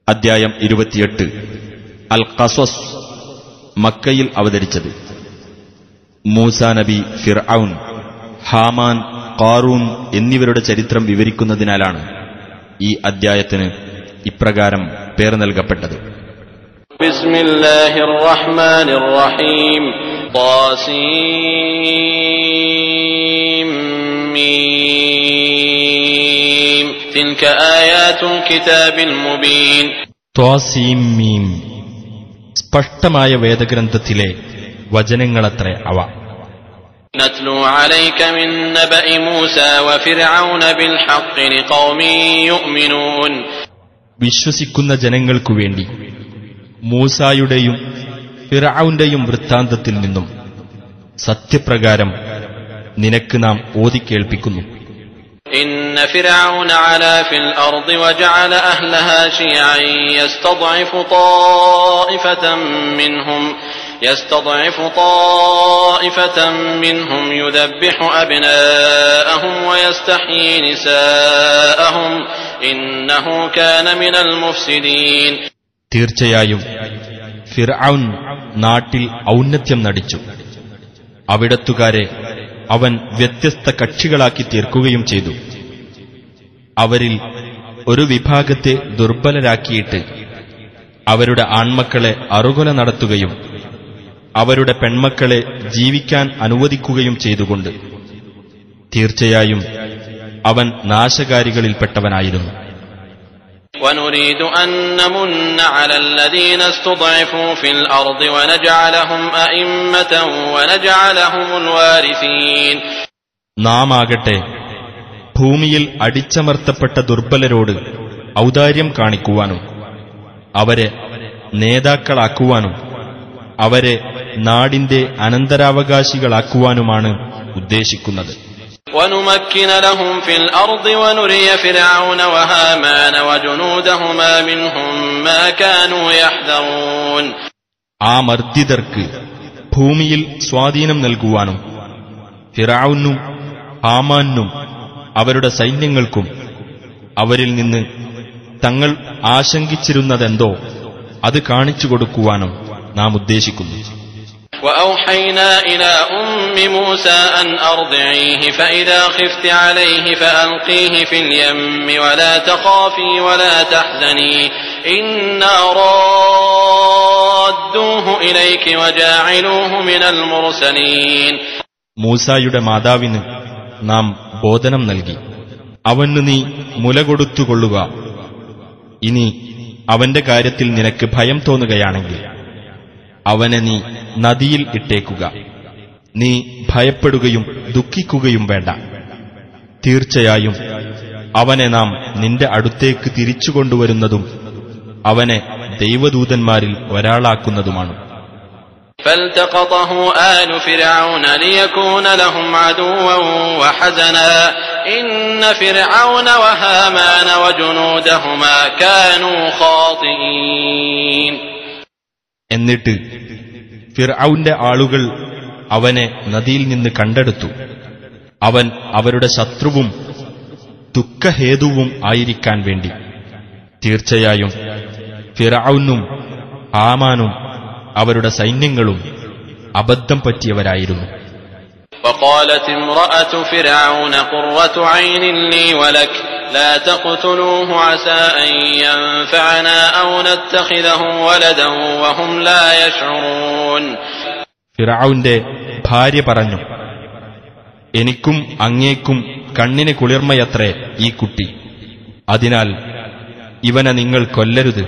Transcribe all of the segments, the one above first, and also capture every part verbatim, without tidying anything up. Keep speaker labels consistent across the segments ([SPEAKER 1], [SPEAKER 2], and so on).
[SPEAKER 1] അദ്ധ്യായം ഇരുപത്തിയെട്ട്. അൽ ഖസസ്. മക്കയിൽ അവതരിച്ചത്. മൂസാ നബി, ഫിർഔൻ, ഹാമാൻ, ഖാറൂൻ എന്നിവരുടെ ചരിത്രം വിവരിക്കുന്നതിനാലാണ് ഈ അദ്ധ്യായത്തിന് ഇപ്രകാരം പേർ നൽകപ്പെട്ടത്.
[SPEAKER 2] ബിസ്മില്ലാഹിർ റഹ്മാനിർ റഹീം. ത്വാസീം മീം. തിൽക ആയാതുൽ കിതാബിൽ മുബീൻ.
[SPEAKER 1] ത്വാസീം മീം. സ്പഷ്ടമായ വേദഗ്രന്ഥത്തിലെ വചനങ്ങളത്രേ അവ.
[SPEAKER 2] നത്ലു അലൈക മിൻ നബഇ മൂസാ വഫിർഔന ബിൽ ഹഖ് ലിഖൗമിൻ യുഅ്മിനൂൻ.
[SPEAKER 1] വിശ്വസിക്കുന്ന ജനങ്ങൾക്കു വേണ്ടി മൂസായുടെയും ഫിർഔന്റെയും വൃത്താന്തത്തിൽ നിന്നും സത്യപ്രകാരം നിനക്ക് നാം ഓതിക്കേൾപ്പിക്കുന്നു.
[SPEAKER 2] ഇന്ന ഫിർഔന അലാ ഫിൽ അർദി വജഅല അഹ്ലഹാ ശിയഅൻ യസ്തദ്ഇഫു ത്വാഇഫതൻ മിൻഹും يستضعف طائفة منهم يذبح أبناءهم ويستحيي نساءهم إنه كان من المفسدين.
[SPEAKER 1] തീർച്ചയായും ഫിർഔൻ നാട്ടിൽ ഔന്നത്യം നടിച്ചു. അവിടത്തുകാരെ അവൻ വ്യത്യസ്ത കക്ഷികളാക്കി തീർക്കുകയും ചെയ്തു. അവരിൽ ഒരു വിഭാഗത്തെ ദുർബലരാക്കിയിട്ട് അവരുടെ ആൺമക്കളെ അറുകൊല നടത്തുകയും അവരുടെ പെൺമക്കളെ ജീവിക്കാൻ അനുവദിക്കുകയും ചെയ്തുകൊണ്ട് തീർച്ചയായും അവൻ നാശകാരികളിൽപ്പെട്ടവനായിരുന്നു.
[SPEAKER 2] وَنُرِيدُ أَن نَّمُنَّ عَلَى الَّذِينَ اسْتُضْعِفُوا فِي الْأَرْضِ وَنَجْعَلَهُمْ أَئِمَّةً وَنَجْعَلَهُمُ الْوَارِثِينَ.
[SPEAKER 1] നാം ആകട്ടെ ഭൂമിയിൽ അടിച്ചമർത്തപ്പെട്ട ദുർബലരോട് ഔദാര്യം കാണിക്കുവാനും അവരെ നേതാക്കളാക്കുവാനും അവരെ നാടിന്റെ അനന്തരാവകാശികളാക്കുവാനുമാണ് ഉദ്ദേശിക്കുന്നത്.
[SPEAKER 2] وَنُمَكِّنَ لَهُمْ فِي الْأَرْضِ وَنُرِيَ فِرْعَوْنَ وَهَامَانَ وَجُنُودَهُمَا مِنْهُمْ مَا كَانُوا يَحْذَرُونَ.
[SPEAKER 1] ആ മർദ്ദിതർക്ക് ഭൂമിയിൽ സ്വാധീനം നൽകുവാനും ഫിർഔനും ഹാമാനും അവരുടെ സൈന്യങ്ങൾക്കും അവരിൽ നിന്ന് തങ്ങൾ ആശങ്കിച്ചിരുന്നതെന്തോ അത് കാണിച്ചു കൊടുക്കുവാനും നാം ഉദ്ദേശിക്കുന്നു.
[SPEAKER 2] وَأَوْحَيْنَا إِلَى أُمِّ مُوسَىٰ أَنْ أَرْضِعِيهِ فَإِذَا خِفْتِ عَلَيْهِ فَأَلْقِيهِ فِي الْيَمِّ وَلَا تَخَافِي وَلَا تَحْزَنِي إِنَّا رَادُّوهُ إِلَيْكِ وَجَاعِلُوهُ مِنَ الْمُرْسَلِينَ.
[SPEAKER 1] മൂസായുടെ മാതാവിന് നാം ബോധനം നൽകി. അവന് നീ മുല കൊടുത്തുകൊള്ളുക. ഇനി അവന്റെ കാര്യത്തിൽ നിനക്ക് ഭയം തോന്നുകയാണെങ്കിൽ അവനെ നീ നദിയിൽ ഇട്ടേക്കുക. നീ ഭയപ്പെടുകയും ദുഃഖിക്കുകയും വേണ്ട. തീർച്ചയായും അവനെ നാം നിന്റെ അടുത്തേക്ക് തിരിച്ചുകൊണ്ടുവരുന്നതും അവനെ ദൈവദൂതന്മാരിൽ ഒരാളാക്കുന്നതുമാണ്.
[SPEAKER 2] فالتقطه آل فرعون ليكون لهم عدوا وحزنا إن فرعون وهامان وجنودهما كانوا خاطئين.
[SPEAKER 1] എന്നിട്ട് ഫിർഔന്റെ ആളുകൾ അവനെ നദിയിൽ നിന്ന് കണ്ടെടുത്തു. അവൻ അവരുടെ ശത്രുവും ദുഃഖഹേതുവും ആയിരിക്കാൻ വേണ്ടി. തീർച്ചയായും ഫിർഔനും ഹാമാനും അവരുടെ സൈന്യങ്ങളും അബദ്ധം പറ്റിയവരായിരുന്നു.
[SPEAKER 2] وقالت امرأة فرعون قرة عين لي ولك لا تقتلوه عسى أن ينفعنا أو نتخذه ولدا وهم لا يشعرون.
[SPEAKER 1] ഫിർഔന്റെ ഭാര്യ പറഞ്ഞു, എനിക്കും അങ്ങേക്കും കണ്ണിന് കുളിർമയത്രേ ഈ കുട്ടി. അതിനാൽ ഇവനെ നിങ്ങൾ കൊല്ലരുത്.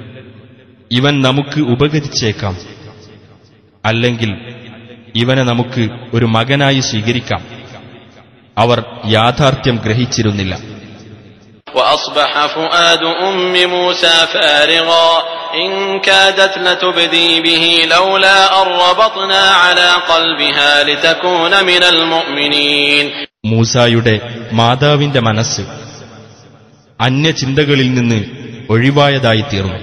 [SPEAKER 1] ഇവൻ നമുക്ക് ഉപകരിച്ചേക്കാം. അല്ലെങ്കിൽ ഇവനെ നമുക്ക് ഒരു മകനായി സ്വീകരിക്കാം. അവർ യാഥാർത്ഥ്യം ഗ്രഹിച്ചിരുന്നില്ല.
[SPEAKER 2] وأصبح فؤاد أم موسى فارغا إن كادت لتبدي به لولا أن ربطنا على قلبها لتكون من المؤمنين.
[SPEAKER 1] മൂസായുടെ മാതാവിന്റെ മനസ്സ് അന്യചിന്തകളിൽ നിന്ന് ഒഴിവായതായി തീർന്നു.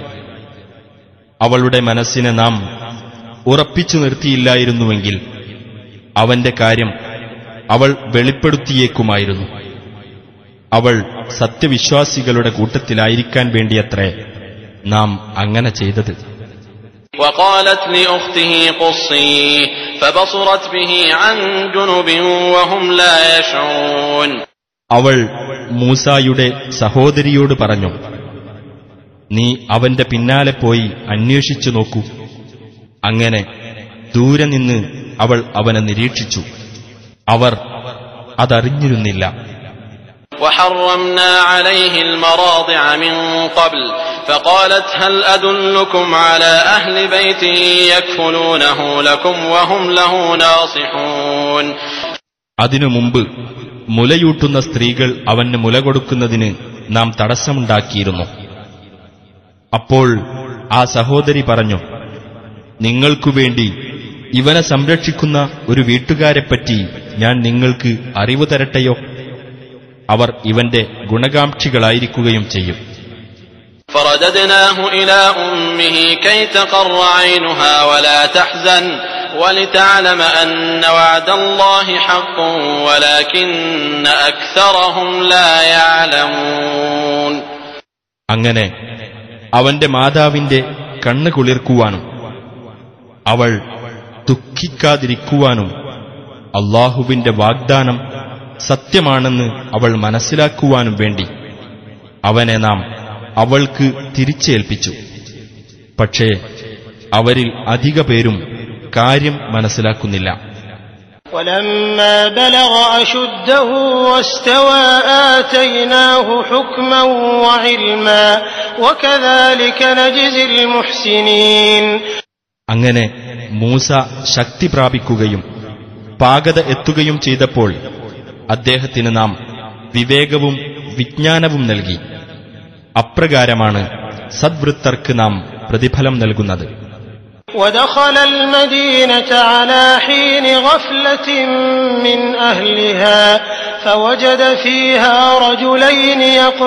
[SPEAKER 1] അവളുടെ മനസ്സിനെ നാം ഉറപ്പിച്ചു നിർത്തിയില്ലായിരുന്നുവെങ്കിൽ അവന്റെ കാര്യം അവൾ വെളിപ്പെടുത്തിയേക്കുമായിരുന്നു. അവൾ സത്യവിശ്വാസികളുടെ കൂട്ടത്തിലായിരിക്കാൻ വേണ്ടിയത്രേ നാം അങ്ങനെ ചെയ്തത്.
[SPEAKER 2] وقالت لأخته قصيه فبصرت به عن جنب وهم لا يشعرون.
[SPEAKER 1] അവൾ മൂസായുടെ സഹോദരിയോട് പറഞ്ഞു, നീ അവന്റെ പിന്നാലെ പോയി അന്വേഷിച്ചു നോക്കൂ. അങ്ങനെ ദൂരെ നിന്ന് അവൾ അവനെ നിരീക്ഷിച്ചു. അവർ അതറിഞ്ഞിരുന്നില്ല.
[SPEAKER 2] وحرمنا عليه المراضع من قبل فقالت هل أدلكم على أهل بيت يكفلونه لكم وهم له ناصحون.
[SPEAKER 1] അതിനു മുമ്പ് മുലയൂട്ടുന്ന സ്ത്രീകൾ അവന് മുല കൊടുക്കുന്നതിന് നാം തടസ്സമുണ്ടാക്കിയിരുന്നു. അപ്പോൾ ആ സഹോദരി പറഞ്ഞു, നിങ്ങൾക്കുവേണ്ടി ഇവനെ സംരക്ഷിക്കുന്ന ഒരു വീട്ടുകാരെപ്പറ്റി ഞാൻ നിങ്ങൾക്ക് അറിവു തരട്ടെയോ? അവർ ഇവന്റെ ഗുണകാംക്ഷികളായിരിക്കുകയും ചെയ്യും.
[SPEAKER 2] فرددناه إلى أمه كي تقر عينها ولا تحزن ولتعلم أن وعد الله حق ولكن أكثرهم لا يعلمون.
[SPEAKER 1] അങ്ങനെ അവന്റെ മാതാവിന്റെ കണ്ണ് കുളിർക്കുവാനും അവൾ ദുഃഖിക്കാതിരിക്കുവാനും അല്ലാഹുവിന്റെ വാഗ്ദാനം സത്യമാണെന്ന് അവൾ മനസ്സിലാക്കുവാനും വേണ്ടി അവനെ നാം അവൾക്ക് തിരിച്ചേൽപ്പിച്ചു. പക്ഷേ അവരിൽ അധിക പേരും കാര്യം മനസ്സിലാക്കുന്നില്ല.
[SPEAKER 3] ولما بلغ أشده واستوى آتيناه حكما وعلما وكذلك نجزي المحسنين.
[SPEAKER 1] അങ്ങനെ മൂസ ശക്തി പ്രാപിക്കുകയും പാകത എത്തുകയും ചെയ്തപ്പോൾ അദ്ദേഹത്തിന് നാം വിവേകവും വിജ്ഞാനവും നൽകി. അപ്രകാരമാണ് സദ്വൃത്തർക്ക് നാം പ്രതിഫലം നൽകുന്നത്.
[SPEAKER 3] ودخل المدينة على حين غفلة من أهلها فوجد فيها رجلين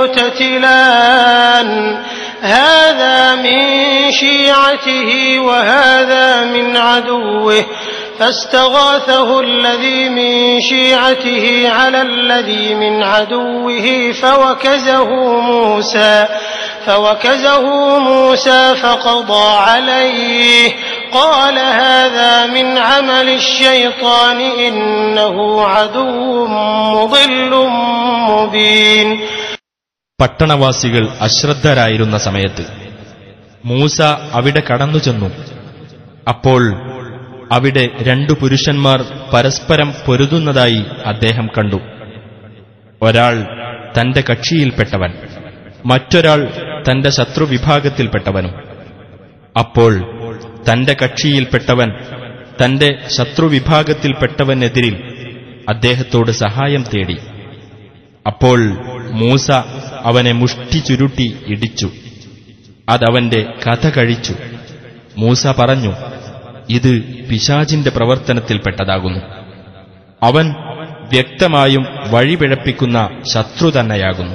[SPEAKER 3] يقتتلان هذا من شيعته وهذا من عدوه فاستغاثه الذي من شيعته على الذي من عدوه فوكزه موسى فوكزه موسى فقضى عليه قال هذا من عمل الشيطان إنه عدو مضل مبين.
[SPEAKER 1] പട്ടണവാസികൾ അശ്രദ്ധരായിരുന്ന സമയത്ത് മൂസ അവിടെ കടന്നുചെന്നു. അപ്പോൾ അവിടെ രണ്ടു പുരുഷന്മാർ പരസ്പരം പൊരുതുന്നതായി അദ്ദേഹം കണ്ടു. ഒരാൾ തന്റെ കക്ഷിയിൽപ്പെട്ടവൻ, മറ്റൊരാൾ തന്റെ ശത്രുവിഭാഗത്തിൽപ്പെട്ടവനും. അപ്പോൾ തന്റെ കക്ഷിയിൽപ്പെട്ടവൻ തന്റെ ശത്രുവിഭാഗത്തിൽപ്പെട്ടവനെതിരിൽ അദ്ദേഹത്തോട് സഹായം തേടി. അപ്പോൾ മൂസ അവനെ മുഷ്ടി ചുരുട്ടി ഇടിച്ചു. അതവന്റെ കഥ കഴിച്ചു. മൂസ പറഞ്ഞു, ഇത് പിശാചിന്റെ പ്രവർത്തനത്തിൽപ്പെട്ടതാകുന്നു. അവൻ വ്യക്തമായും വഴിപിഴപ്പിക്കുന്ന ശത്രു തന്നെയാകുന്നു.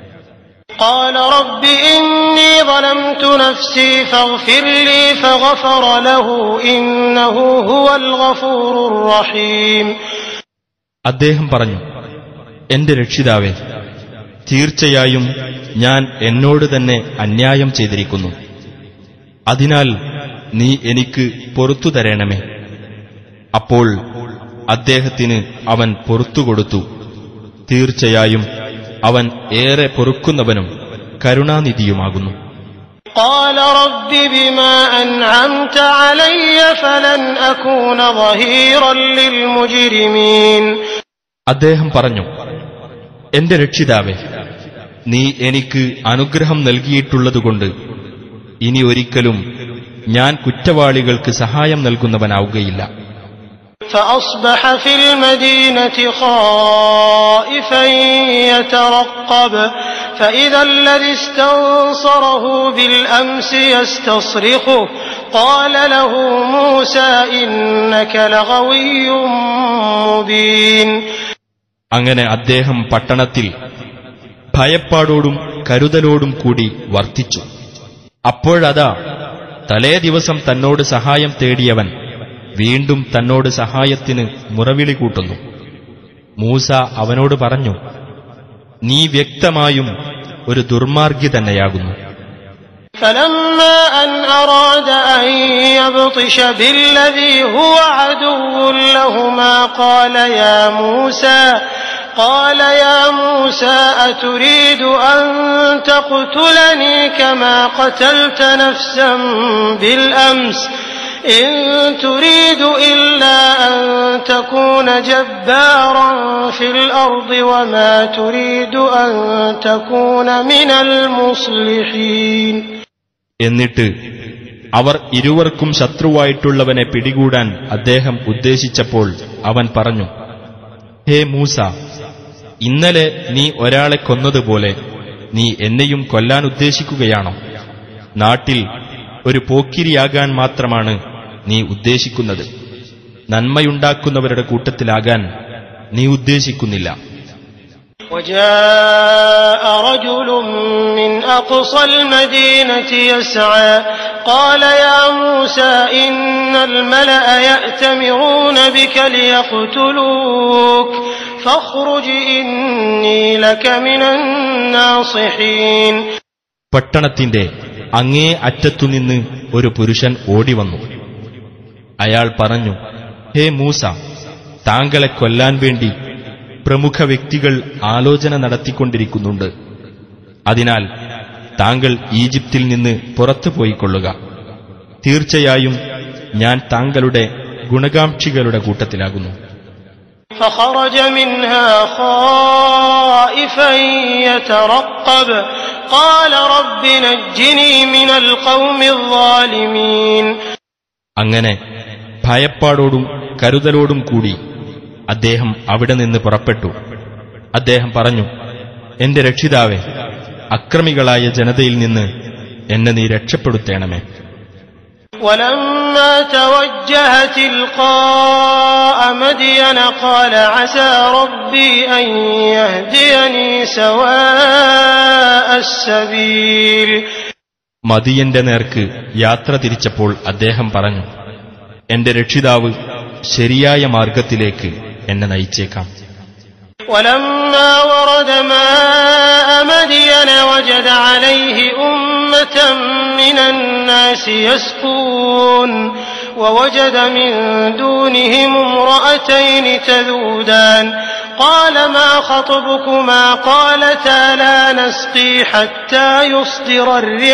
[SPEAKER 3] قال رب إني ظلمت نفسي فاغفر لي فغفر له إنه هو الغفور الرحيم.
[SPEAKER 1] അദ്ദേഹം പറഞ്ഞു, എന്റെ രക്ഷിതാവേ, തീർച്ചയായും ഞാൻ എന്നോട് തന്നെ അന്യായം ചെയ്തിരിക്കുന്നു. അതിനാൽ നീ എനിക്ക് പൊറുത്തു തരണമേ. അപ്പോൾ അദ്ദേഹത്തിന് അവൻ പൊറുത്തുകൊടുത്തു. തീർച്ചയായും അവൻ ഏറെ പൊറുക്കുന്നവനും കരുണാനിധിയുമാകുന്നു.
[SPEAKER 3] قال رب بما أنعمت علي فلن أكون ظهيرا للمجرمين.
[SPEAKER 1] അദ്ദേഹം പറഞ്ഞു, എന്റെ രക്ഷിതാവേ, നീ എനിക്ക് അനുഗ്രഹം നൽകിയിട്ടുള്ളതുകൊണ്ട് ഇനി ഒരിക്കലും ഞാൻ കുറ്റവാളികൾക്ക് സഹായം നൽകുന്നവനാവുകയില്ല.
[SPEAKER 3] فأصبح في المدينة خائفا يترقب فإذا الذي استنصره بالأمس يستصرخه قال له موسى إنك لغوي مبين.
[SPEAKER 1] അങ്ങനെ അദ്ദേഹം പട്ടണത്തിൽ ഭയപ്പാടോടും കരുതലോടും കൂടി വർത്തിച്ചു. അപ്പോഴതാ തലേ ദിവസം തന്നോട് സഹായം തേടിയവൻ വീണ്ടും തന്നോട് സഹായത്തിന് മുറവിളി കൂട്ടുന്നു. മൂസ അവനോട് പറഞ്ഞു, നീ വ്യക്തമായും ഒരു ദുർമാർഗി തന്നെയാകുന്നു.
[SPEAKER 3] فلما أن أراد أن يبطش بالذي هو عدو لهما قال يا موسى قال يا موسى أتريد أن تقتلني كما قتلت نفسا بالأمس إن تريد إلا أن تكون جبارا في الأرض وما تريد أن تكون من المصلحين.
[SPEAKER 1] എന്നിട്ട് അവർ ഇരുവർക്കും ശത്രുവായിട്ടുള്ളവനെ പിടികൂടാൻ അദ്ദേഹം ഉദ്ദേശിച്ചപ്പോൾ അവൻ പറഞ്ഞു, ഹേ മൂസ, ഇന്നലെ നീ ഒരാളെ കൊന്നതുപോലെ നീ എന്നെയും കൊല്ലാൻ ഉദ്ദേശിക്കുകയാണോ? നാട്ടിൽ ഒരു പോക്കിരിയാകാൻ മാത്രമാണ് നീ ഉദ്ദേശിക്കുന്നത്, നന്മയുണ്ടാക്കുന്നവരുടെ കൂട്ടത്തിലാകാൻ നീ ഉദ്ദേശിക്കുന്നില്ല.
[SPEAKER 3] وجاء رجل من أقصى المدينة يسعى قال يا موسى إن الملأ يأتمرون بك ليقتلوك فاخرج إني لك من الناصحين.
[SPEAKER 1] പട്ടണത്തിന്റെ അങ്ങേ അറ്റത്തുനിന്ന് ഒരു പുരുഷൻ ഓടിവന്നു. അയാൾ പറഞ്ഞു, ഹേ മൂസ, താങ്കളെ കൊല്ലാൻ വേണ്ടി പ്രമുഖ വ്യക്തികൾ ആലോചന നടത്തിക്കൊണ്ടിരിക്കുന്നുണ്ട്. അതിനാൽ താങ്കൾ ഈജിപ്തിൽ നിന്ന് പുറത്തു പോയിക്കൊള്ളുക. തീർച്ചയായും ഞാൻ താങ്കളുടെ ഗുണകാംക്ഷികളുടെ കൂട്ടത്തിലാകുന്നു.
[SPEAKER 3] فخرج منها خائفا يترقب قال رب نجني من القوم الظالمين.
[SPEAKER 1] അങ്ങനെ ഭയപ്പാടോടും കരുതലോടും കൂടി അദ്ദേഹം അവിടെ നിന്ന് പുറപ്പെട്ടു. അദ്ദേഹം പറഞ്ഞു, എന്റെ രക്ഷിതാവേ, അക്രമികളായ ജനതയിൽ നിന്ന് എന്നെ നീ രക്ഷപ്പെടുത്തേണമേ.
[SPEAKER 3] ولما توجه تلقاء مدين قال عسى ربي أن يهديني سواء السبيل.
[SPEAKER 1] മദിയന്റെ നേർക്ക് യാത്ര തിരിച്ചപ്പോൾ അദ്ദേഹം പറഞ്ഞു, എന്റെ രക്ഷിതാവ് ശരിയായ മാർഗത്തിലേക്ക് എന്നെ നയിച്ചേക്കാം.
[SPEAKER 3] ولما ورد ماء مدين وجد عليه أمة من الناس يسقون ووجد من دونهم امرأتين تذودان قال ما خطبكما قالتا لا نسقي حتى يصدر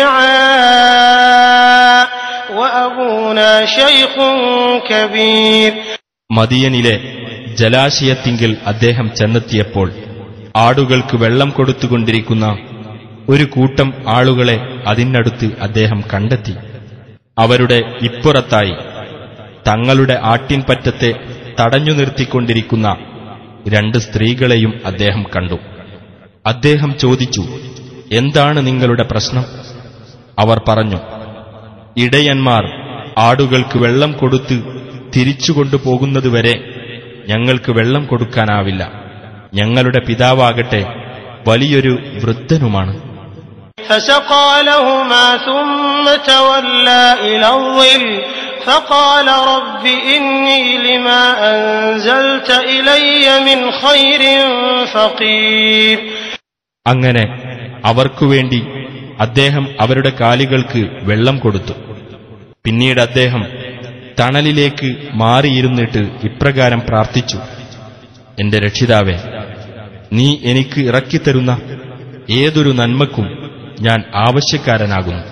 [SPEAKER 3] الرعاء وأبونا شيخ كبير.
[SPEAKER 1] മദിയനിലെ ജലാശയത്തിങ്കിൽ അദ്ദേഹം ചെന്നെത്തിയപ്പോൾ ആടുകൾക്ക് വെള്ളം കൊടുത്തുകൊണ്ടിരിക്കുന്ന ഒരു കൂട്ടം ആളുകളെ അതിനടുത്ത് അദ്ദേഹം കണ്ടെത്തി. അവരുടെ ഇപ്പുറത്തായി തങ്ങളുടെ ആട്ടിൻപറ്റത്തെ തടഞ്ഞു നിർത്തിക്കൊണ്ടിരിക്കുന്ന രണ്ട് സ്ത്രീകളെയും അദ്ദേഹം കണ്ടു. അദ്ദേഹം ചോദിച്ചു, എന്താണ് നിങ്ങളുടെ പ്രശ്നം? അവർ പറഞ്ഞു, ഇടയന്മാർ ആടുകൾക്ക് വെള്ളം കൊടുത്ത് തിരിച്ചുകൊണ്ടുപോകുന്നതുവരെ ഞങ്ങൾക്ക് വെള്ളം കൊടുക്കാനാവില്ല. ഞങ്ങളുടെ പിതാവാകട്ടെ വലിയൊരു വൃദ്ധനുമാണ്.
[SPEAKER 3] فسقى لهما ثم تولى إلى الظل فقال رب إني لما أنزلت إلي من خير فقير.
[SPEAKER 1] അങ്ങനെ അവർക്കുവേണ്ടി അദ്ദേഹം അവരുടെ കാലുകൾക്ക് വെള്ളം കൊടുത്തു. പിന്നീട് അദ്ദേഹം തണലിലേക്ക് മാറിയിരുന്നിട്ട് ഇപ്രകാരം പ്രാർത്ഥിച്ചു, എന്റെ രക്ഷിതാവേ, നീ എനിക്ക് ഇറക്കിത്തരുന്ന ഏതൊരു നന്മക്കും ഞാൻ ആവശ്യക്കാരനാകുന്നു.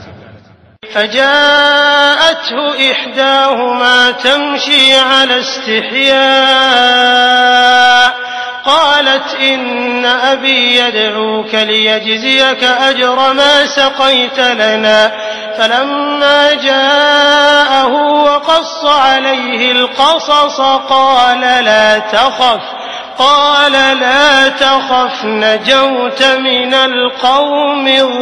[SPEAKER 3] فجاءته إحداهما تمشي على استحياء قالت إن أبي يدعوك ليجزيك أجر ما سقيت لنا فلما جاءه وقص عليه القصص قال لا تخف قال لا تخف نجوت من القوم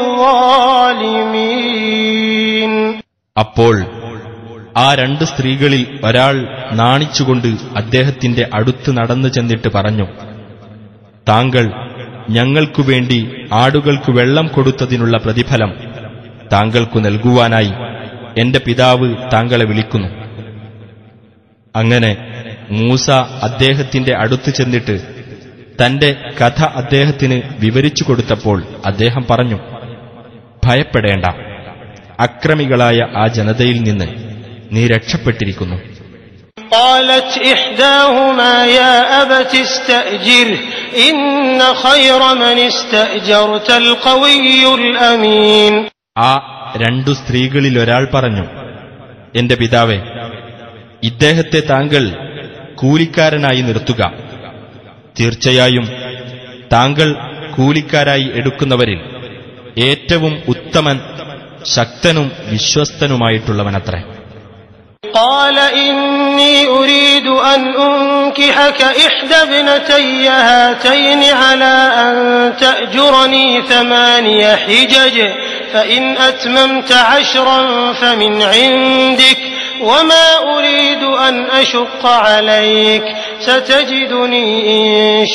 [SPEAKER 3] الظالمين.
[SPEAKER 1] അപ്പോൾ ആ രണ്ട് സ്ത്രീകളിൽ ഒരാൾ നാണിച്ചുകൊണ്ട് അദ്ദേഹത്തിന്റെ അടുത്ത് നടന്നു ചെന്നിട്ട് പറഞ്ഞു, താങ്കൾ ഞങ്ങൾക്കുവേണ്ടി ആടുകൾക്ക് വെള്ളം കൊടുത്തതിനുള്ള പ്രതിഫലം താങ്കൾക്കു നൽകുവാനായി എന്റെ പിതാവ് താങ്കളെ വിളിക്കുന്നു. അങ്ങനെ മൂസ അദ്ദേഹത്തിന്റെ അടുത്ത് ചെന്നിട്ട് തന്റെ കഥ അദ്ദേഹത്തിന് വിവരിച്ചു കൊടുത്തപ്പോൾ അദ്ദേഹം പറഞ്ഞു, ഭയപ്പെടേണ്ട, അക്രമികളായ ആ ജനതയിൽ നിന്ന് നീ രക്ഷപ്പെട്ടിരിക്കുന്നു.
[SPEAKER 3] قالت إحداهما يا أبت استأجره إن خير من استأجرت القوي الأمين.
[SPEAKER 1] ആ രണ്ടു സ്ത്രീകളിൽ ഒരാൾ പറഞ്ഞു, എന്റെ പിതാവേ, ഇദ്ദേഹത്തെ താങ്കൾ കൂലിക്കാരനായി നിർത്തുക. തീർച്ചയായും താങ്കൾ കൂലിക്കാരായി എടുക്കുന്നവരിൽ ഏറ്റവും ഉത്തമൻ ശക്തനും വിശ്വസ്തനുമായിട്ടുള്ളവനത്രേ.
[SPEAKER 3] قال إني أريد أن أنكحك إحدى ابنتي هاتين على أن تأجرني ثماني حجج فإن أتممت عشرا فمن عندك وما أريد أن أشق عليك ستجدني إن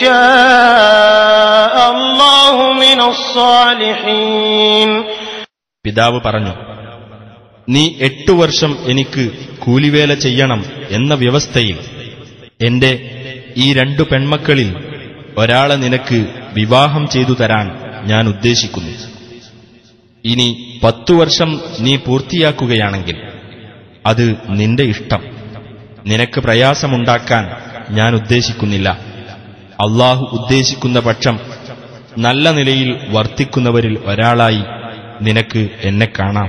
[SPEAKER 3] شاء الله من الصالحين.
[SPEAKER 1] പിതാവ് പറഞ്ഞു, നീ എട്ടു വർഷം എനിക്ക് കൂലിവേല ചെയ്യണം എന്ന വ്യവസ്ഥയിൽ എന്റെ ഈ രണ്ടു പെൺമക്കളിൽ ഒരാളെ നിനക്ക് വിവാഹം ചെയ്തു തരാൻ ഞാൻ ഉദ്ദേശിക്കുന്നു. ഇനി പത്തു വർഷം നീ പൂർത്തിയാക്കുകയാണെങ്കിൽ അത് നിന്റെ ഇഷ്ടം. നിനക്ക് പ്രയാസമുണ്ടാക്കാൻ ഞാൻ ഉദ്ദേശിക്കുന്നില്ല. അള്ളാഹു ഉദ്ദേശിക്കുന്ന പക്ഷം നല്ല നിലയിൽ വർത്തിക്കുന്നവരിൽ ഒരാളായി നിനക്ക് എന്നെ കാണാം.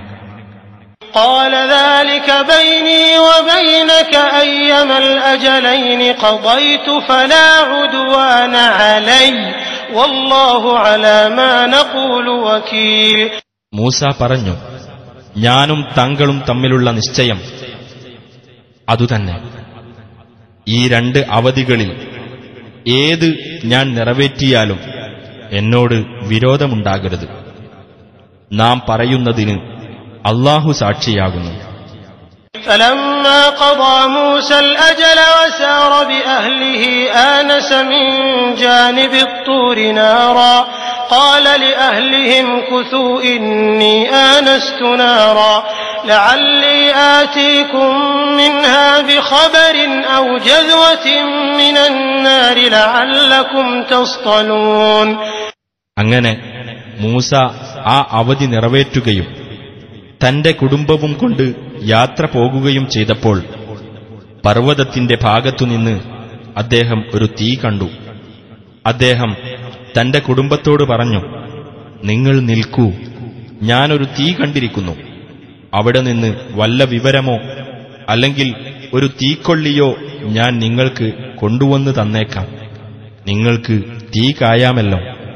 [SPEAKER 3] قال ذلك بيني وبينك أيما الأجلين قضيت فلا عدوان علي والله على ما نقول وكيل.
[SPEAKER 1] മൂസ പറഞ്ഞു, ഞാനും താങ്കളും തമ്മിലുള്ള നിശ്ചയം അതുതന്നെ. ഈ രണ്ട് അവധികളിൽ ഏത് ഞാൻ നിറവേറ്റിയാലും എന്നോട് വിരോധമുണ്ടാകരുത്. നാം പറയുന്നതിന് അല്ലാഹു സാക്ഷിയാകുന്നു.
[SPEAKER 3] فلما قضى موسى الأجل وسار بأهله آنس من جانب الطور نارا قال لأهلهم كثوا إني آنست نارا لعلي آتيكم منها بخبر أو جذوة من النار لعلكم تصطلون.
[SPEAKER 1] അങ്ങനെ മൂസ ആ അവധി നിറവേറ്റുകയും തന്റെ കുടുംബവും കൊണ്ട് യാത്ര പോകുകയും ചെയ്തപ്പോൾ പർവ്വതത്തിന്റെ ഭാഗത്തുനിന്ന് അദ്ദേഹം ഒരു തീ കണ്ടു. അദ്ദേഹം തന്റെ കുടുംബത്തോട് പറഞ്ഞു, നിങ്ങൾ നിൽക്കൂ, ഞാനൊരു തീ കണ്ടിരിക്കുന്നു. അവിടെ നിന്ന് വല്ല വിവരമോ അല്ലെങ്കിൽ ഒരു തീക്കൊള്ളിയോ ഞാൻ നിങ്ങൾക്ക് കൊണ്ടുവന്ന് തന്നേക്കാം. നിങ്ങൾക്ക് തീ കായാമല്ലോ.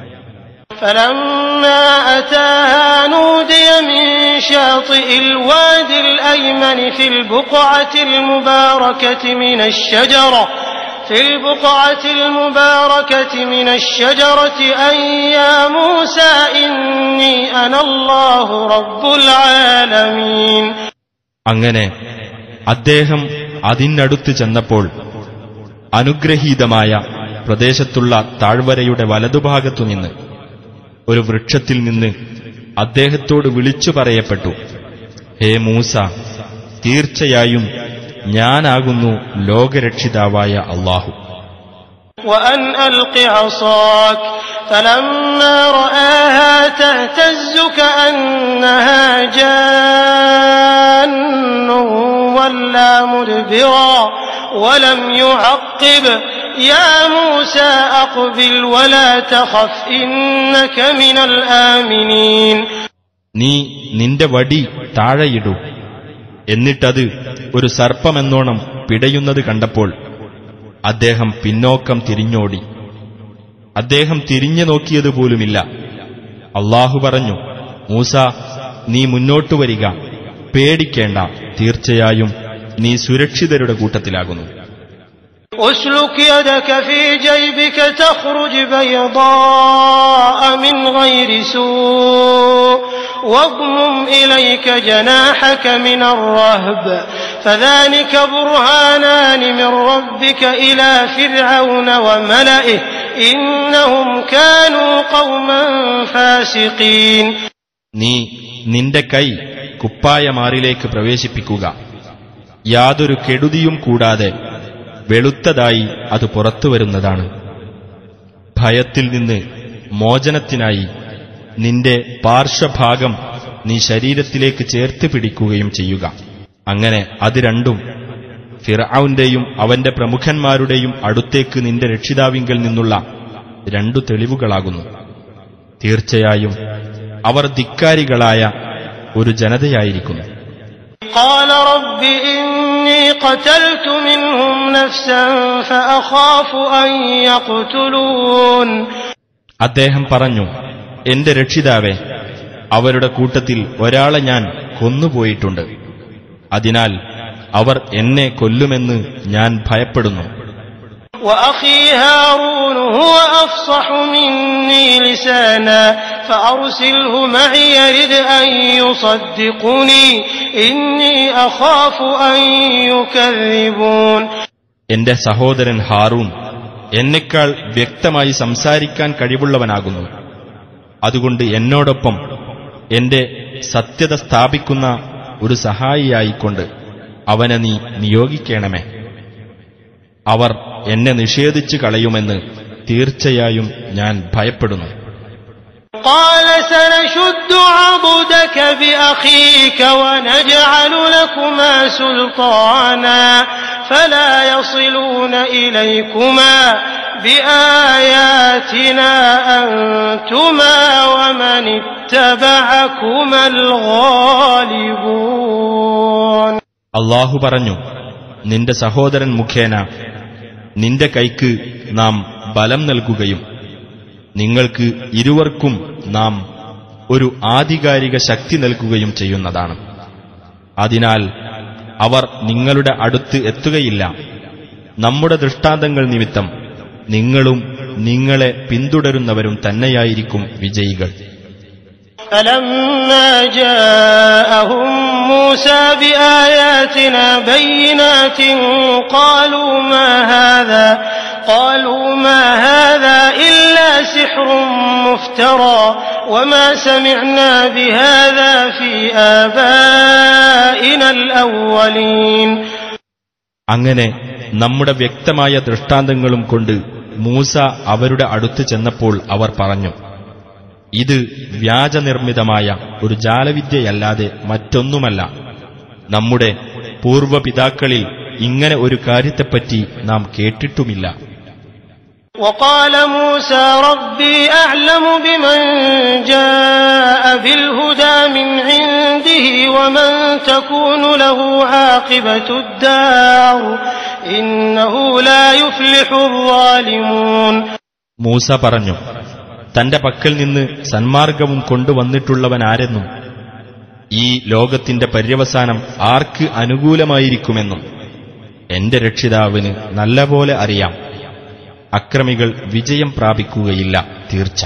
[SPEAKER 3] فلما أتاها نودي من شاطئ الوادي الأيمن في البقعة المباركة من الشجرة في البقعة المباركة من الشجرة أن يا موسى إني أنا الله رب العالمين.
[SPEAKER 1] അങ്ങനെ അദ്ദേഹം അതിനടുത്ത് ചെന്നപ്പോൾ അനുഗ്രഹീതമായ പ്രദേശത്തുള്ള താഴ്വരയുടെ വലതുഭാഗത്തുനിന്ന് ഒരു വൃക്ഷത്തിൽ നിന്ന് അദ്ദേഹത്തോട് വിളിച്ചു പറയപ്പെട്ടു, ഹേ മൂസ, തീർച്ചയായും ഞാനാകുന്നു ലോകരക്ഷിതാവായ അല്ലാഹു.
[SPEAKER 3] وأن ألق عصاك فلما رآها تهتز كأنها جان ولا مدبرا ولم يعقب يا موسى أقبل ولا تخف إنك من الآمنين.
[SPEAKER 1] നീ നിന്റെ വടി താഴെയിടൂ. എന്നിട്ടത് ഒരു സർപ്പമെന്നോണം പിടയുന്നത് കണ്ടപ്പോൾ അദ്ദേഹം പിന്നോക്കം തിരിഞ്ഞോടി. അദ്ദേഹം തിരിഞ്ഞു നോക്കിയതുപോലുമില്ല. അല്ലാഹു പറഞ്ഞു, മൂസ, നീ മുന്നോട്ടു വരിക, പേടിക്കേണ്ട, തീർച്ചയായും നീ സുരക്ഷിതരുടെ കൂട്ടത്തിലാകുന്നു.
[SPEAKER 3] اسلك يدك في جيبك تخرج بيضاء من غير سوء واضمم إليك جناحك من الرهب فذلك برهانان من ربك إلى فرعون وملئه إنهم كانوا قوما فاسقين.
[SPEAKER 1] നീ നിന്റെ കൈ കുപ്പായമാറിലേക്ക് പ്രവേശിപ്പിക്കുക. യാതൊരു കെടുതിയും കൂടാതെ വെളുത്തതായി അത് പുറത്തുവരുന്നതാണ്. ഭയത്തിൽ നിന്ന് മോചനത്തിനായി നിന്റെ പാർശ്വഭാഗം നീ ശരീരത്തിലേക്ക് ചേർത്ത് പിടിക്കുകയും ചെയ്യുക. അങ്ങനെ അത് രണ്ടും ഫിർഔന്റെയും അവന്റെ പ്രമുഖന്മാരുടെയും അടുത്തേക്ക് നിന്റെ രക്ഷിതാവിങ്കൽ നിന്നുള്ള രണ്ടു തെളിവുകളാകുന്നു. തീർച്ചയായും അവർ ധിക്കാരികളായ ഒരു ജനതയായിരിക്കുന്നു.
[SPEAKER 3] قال رب إني قتلت منهم نفسا فأخاف أن يقتلون.
[SPEAKER 1] അദ്ദേഹം പറഞ്ഞു, എന്റെ രക്ഷിതാവേ, അവരുടെ കൂട്ടത്തിൽ ഒരാളെ ഞാൻ കൊന്നുപോയിട്ടുണ്ട്. അതിനാൽ അവർ എന്നെ കൊല്ലുമെന്ന് ഞാൻ ഭയപ്പെടുന്നു.
[SPEAKER 3] وأخي هارون هو أفصح مني لسانا فأرسله معي يرد أن يصدقني إني أخاف أن يكذبون.
[SPEAKER 1] എന്റെ സഹോദരൻ ഹാറൂൺ എന്നെക്കാൾ വ്യക്തമായി സംസാരിക്കാൻ കഴിവുള്ളവനാകുന്നു. അതുകൊണ്ട് എന്നോടൊപ്പം എന്റെ സത്യത സ്ഥാപിക്കുന്ന ഒരു സഹായിയായിക്കൊണ്ട് അവനെ നീ നിയോഗിക്കണമേ. അവർ എന്നെ നിഷേധിച്ചു കളയുമെന്ന് തീർച്ചയായും ഞാൻ ഭയപ്പെടുന്നു.
[SPEAKER 3] قال سنشد عضدك بأخيك ونجعل لكما سلطانا فلا يصلون إليكما بآياتنا أنتما ومن اتبعكما الغالبون.
[SPEAKER 1] അല്ലാഹു പറഞ്ഞു, നിന്റെ സഹോദരൻ മുഖേന നിന്റെ കൈക്ക് നാം ബലം നൽകുകയും നിങ്ങൾക്ക് ഇരുവർക്കും നാം ഒരു ആധികാരിക ശക്തി നൽകുകയും ചെയ്യുന്നതാണ്. അതിനാൽ അവർ നിങ്ങളുടെ അടുത്ത് എത്തുകയില്ല. നമ്മുടെ ദൃഷ്ടാന്തങ്ങൾ നിമിത്തം നിങ്ങളും നിങ്ങളെ പിന്തുടരുന്നവരും തന്നെയായിരിക്കും വിജയികൾ.
[SPEAKER 3] فلما جاءهم موسى بآياتنا بينات قالوا ما هذا قالوا ما هذا إلا سحر مفترى وما سمعنا بهذا في آبائنا الأولين.
[SPEAKER 1] അങ്ങനെ നമ്മുടെ വ്യക്തമായ ദൃഷ്ടാന്തങ്ങളും കൊണ്ട് മൂസ അവരുടെ അടുത്ത് ചെന്നപ്പോൾ അവർ പറഞ്ഞു, ഇത് വ്യാജനിർമ്മിതമായ ഒരു ജാലവിദ്യയല്ലാതെ മറ്റൊന്നുമല്ല. നമ്മുടെ പൂർവപിതാക്കളിൽ ഇങ്ങനെ ഒരു കാര്യത്തെപ്പറ്റി നാം കേട്ടിട്ടുമില്ല.
[SPEAKER 3] وقال موسى ربي أعلم بمن جاء بالهدى من عنده ومن تكون له عاقبة الدار إنه لا يفلح الظالمون.
[SPEAKER 1] മൂസ പറഞ്ഞു, തന്റെ പക്കൽ നിന്ന് സന്മാർഗവും കൊണ്ടുവന്നിട്ടുള്ളവനാരെന്നും ഈ ലോകത്തിന്റെ പര്യവസാനം ആർക്ക് അനുകൂലമായിരിക്കുമെന്നും എന്റെ രക്ഷിതാവിന് നല്ലപോലെ അറിയാം. അക്രമികൾ വിജയം പ്രാപിക്കുകയില്ല, തീർച്ച.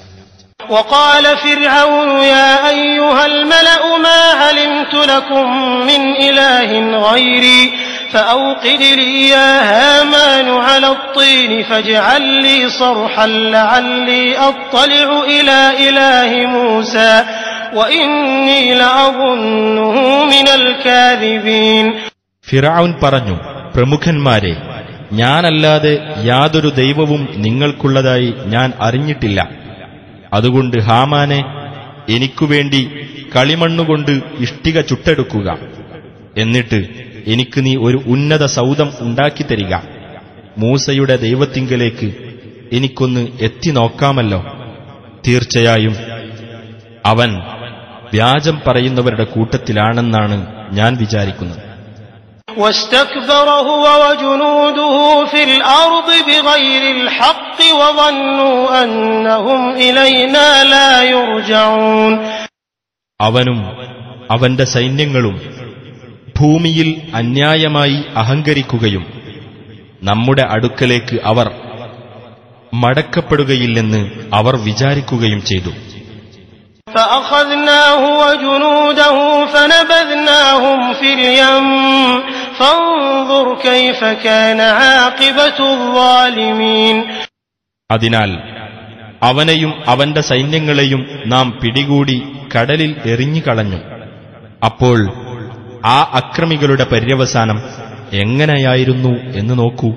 [SPEAKER 3] وقال فرعون يا أيها الملأ ما علمت لكم من إله غيري فأوقد لي يا هامان على الطين فاجعل لي صرحا لعلي أطلع إلى إله موسى وإني لأظنه من الكاذبين.
[SPEAKER 1] ഫിർഔൻ പറഞ്ഞു, പ്രമുഖന്മാരെ, ഞാനല്ലാതെ യാതൊരു ദൈവവും നിങ്ങൾക്കുള്ളതായി ഞാൻ അറിഞ്ഞിട്ടില്ല. അതുകൊണ്ട് ഹാമാനെ, എനിക്കുവേണ്ടി കളിമണ്ണുകൊണ്ട് ഇഷ്ടിക ചുട്ടെടുക്കുക. എന്നിട്ട് എനിക്ക് നീ ഒരു ഉന്നത സൗധം ഉണ്ടാക്കിത്തരിക. മൂസയുടെ ദൈവത്തിങ്കലേക്ക് എനിക്കൊന്ന് എത്തി നോക്കാമല്ലോ. തീർച്ചയായും അവൻ വ്യാജം പറയുന്നവരുടെ കൂട്ടത്തിലാണെന്നാണ് ഞാൻ വിചാരിക്കുന്നത്.
[SPEAKER 3] واستكبر هو وجنوده في الأرض بغير الحق وظنوا أنهم إلينا لا يرجعون.
[SPEAKER 1] അവനും അവന്റെ സൈന്യങ്ങളും ഭൂമിയിൽ അന്യായമായി അഹങ്കരിക്കുകയും നമ്മുടെ അടുക്കലേക്ക് അവർ മടക്കപ്പെടുകയില്ലെന്ന് അവർ വിചാരിക്കുകയും ചെയ്തു.
[SPEAKER 3] فأخذناه وجنوده فنبذناهم في اليم فانظر كيف كان عاقبة الظالمين.
[SPEAKER 1] അതിനാൽ അവനെയും അവന്റെ സൈന്യങ്ങളെയും നാം പിടികൂടി കടലിൽ എറിഞ്ഞുകളഞ്ഞു. അപ്പോൾ ആ അക്രമികളുടെ പര്യവസാനം എങ്ങനെയായിരുന്നു എന്ന് നോക്കൂ.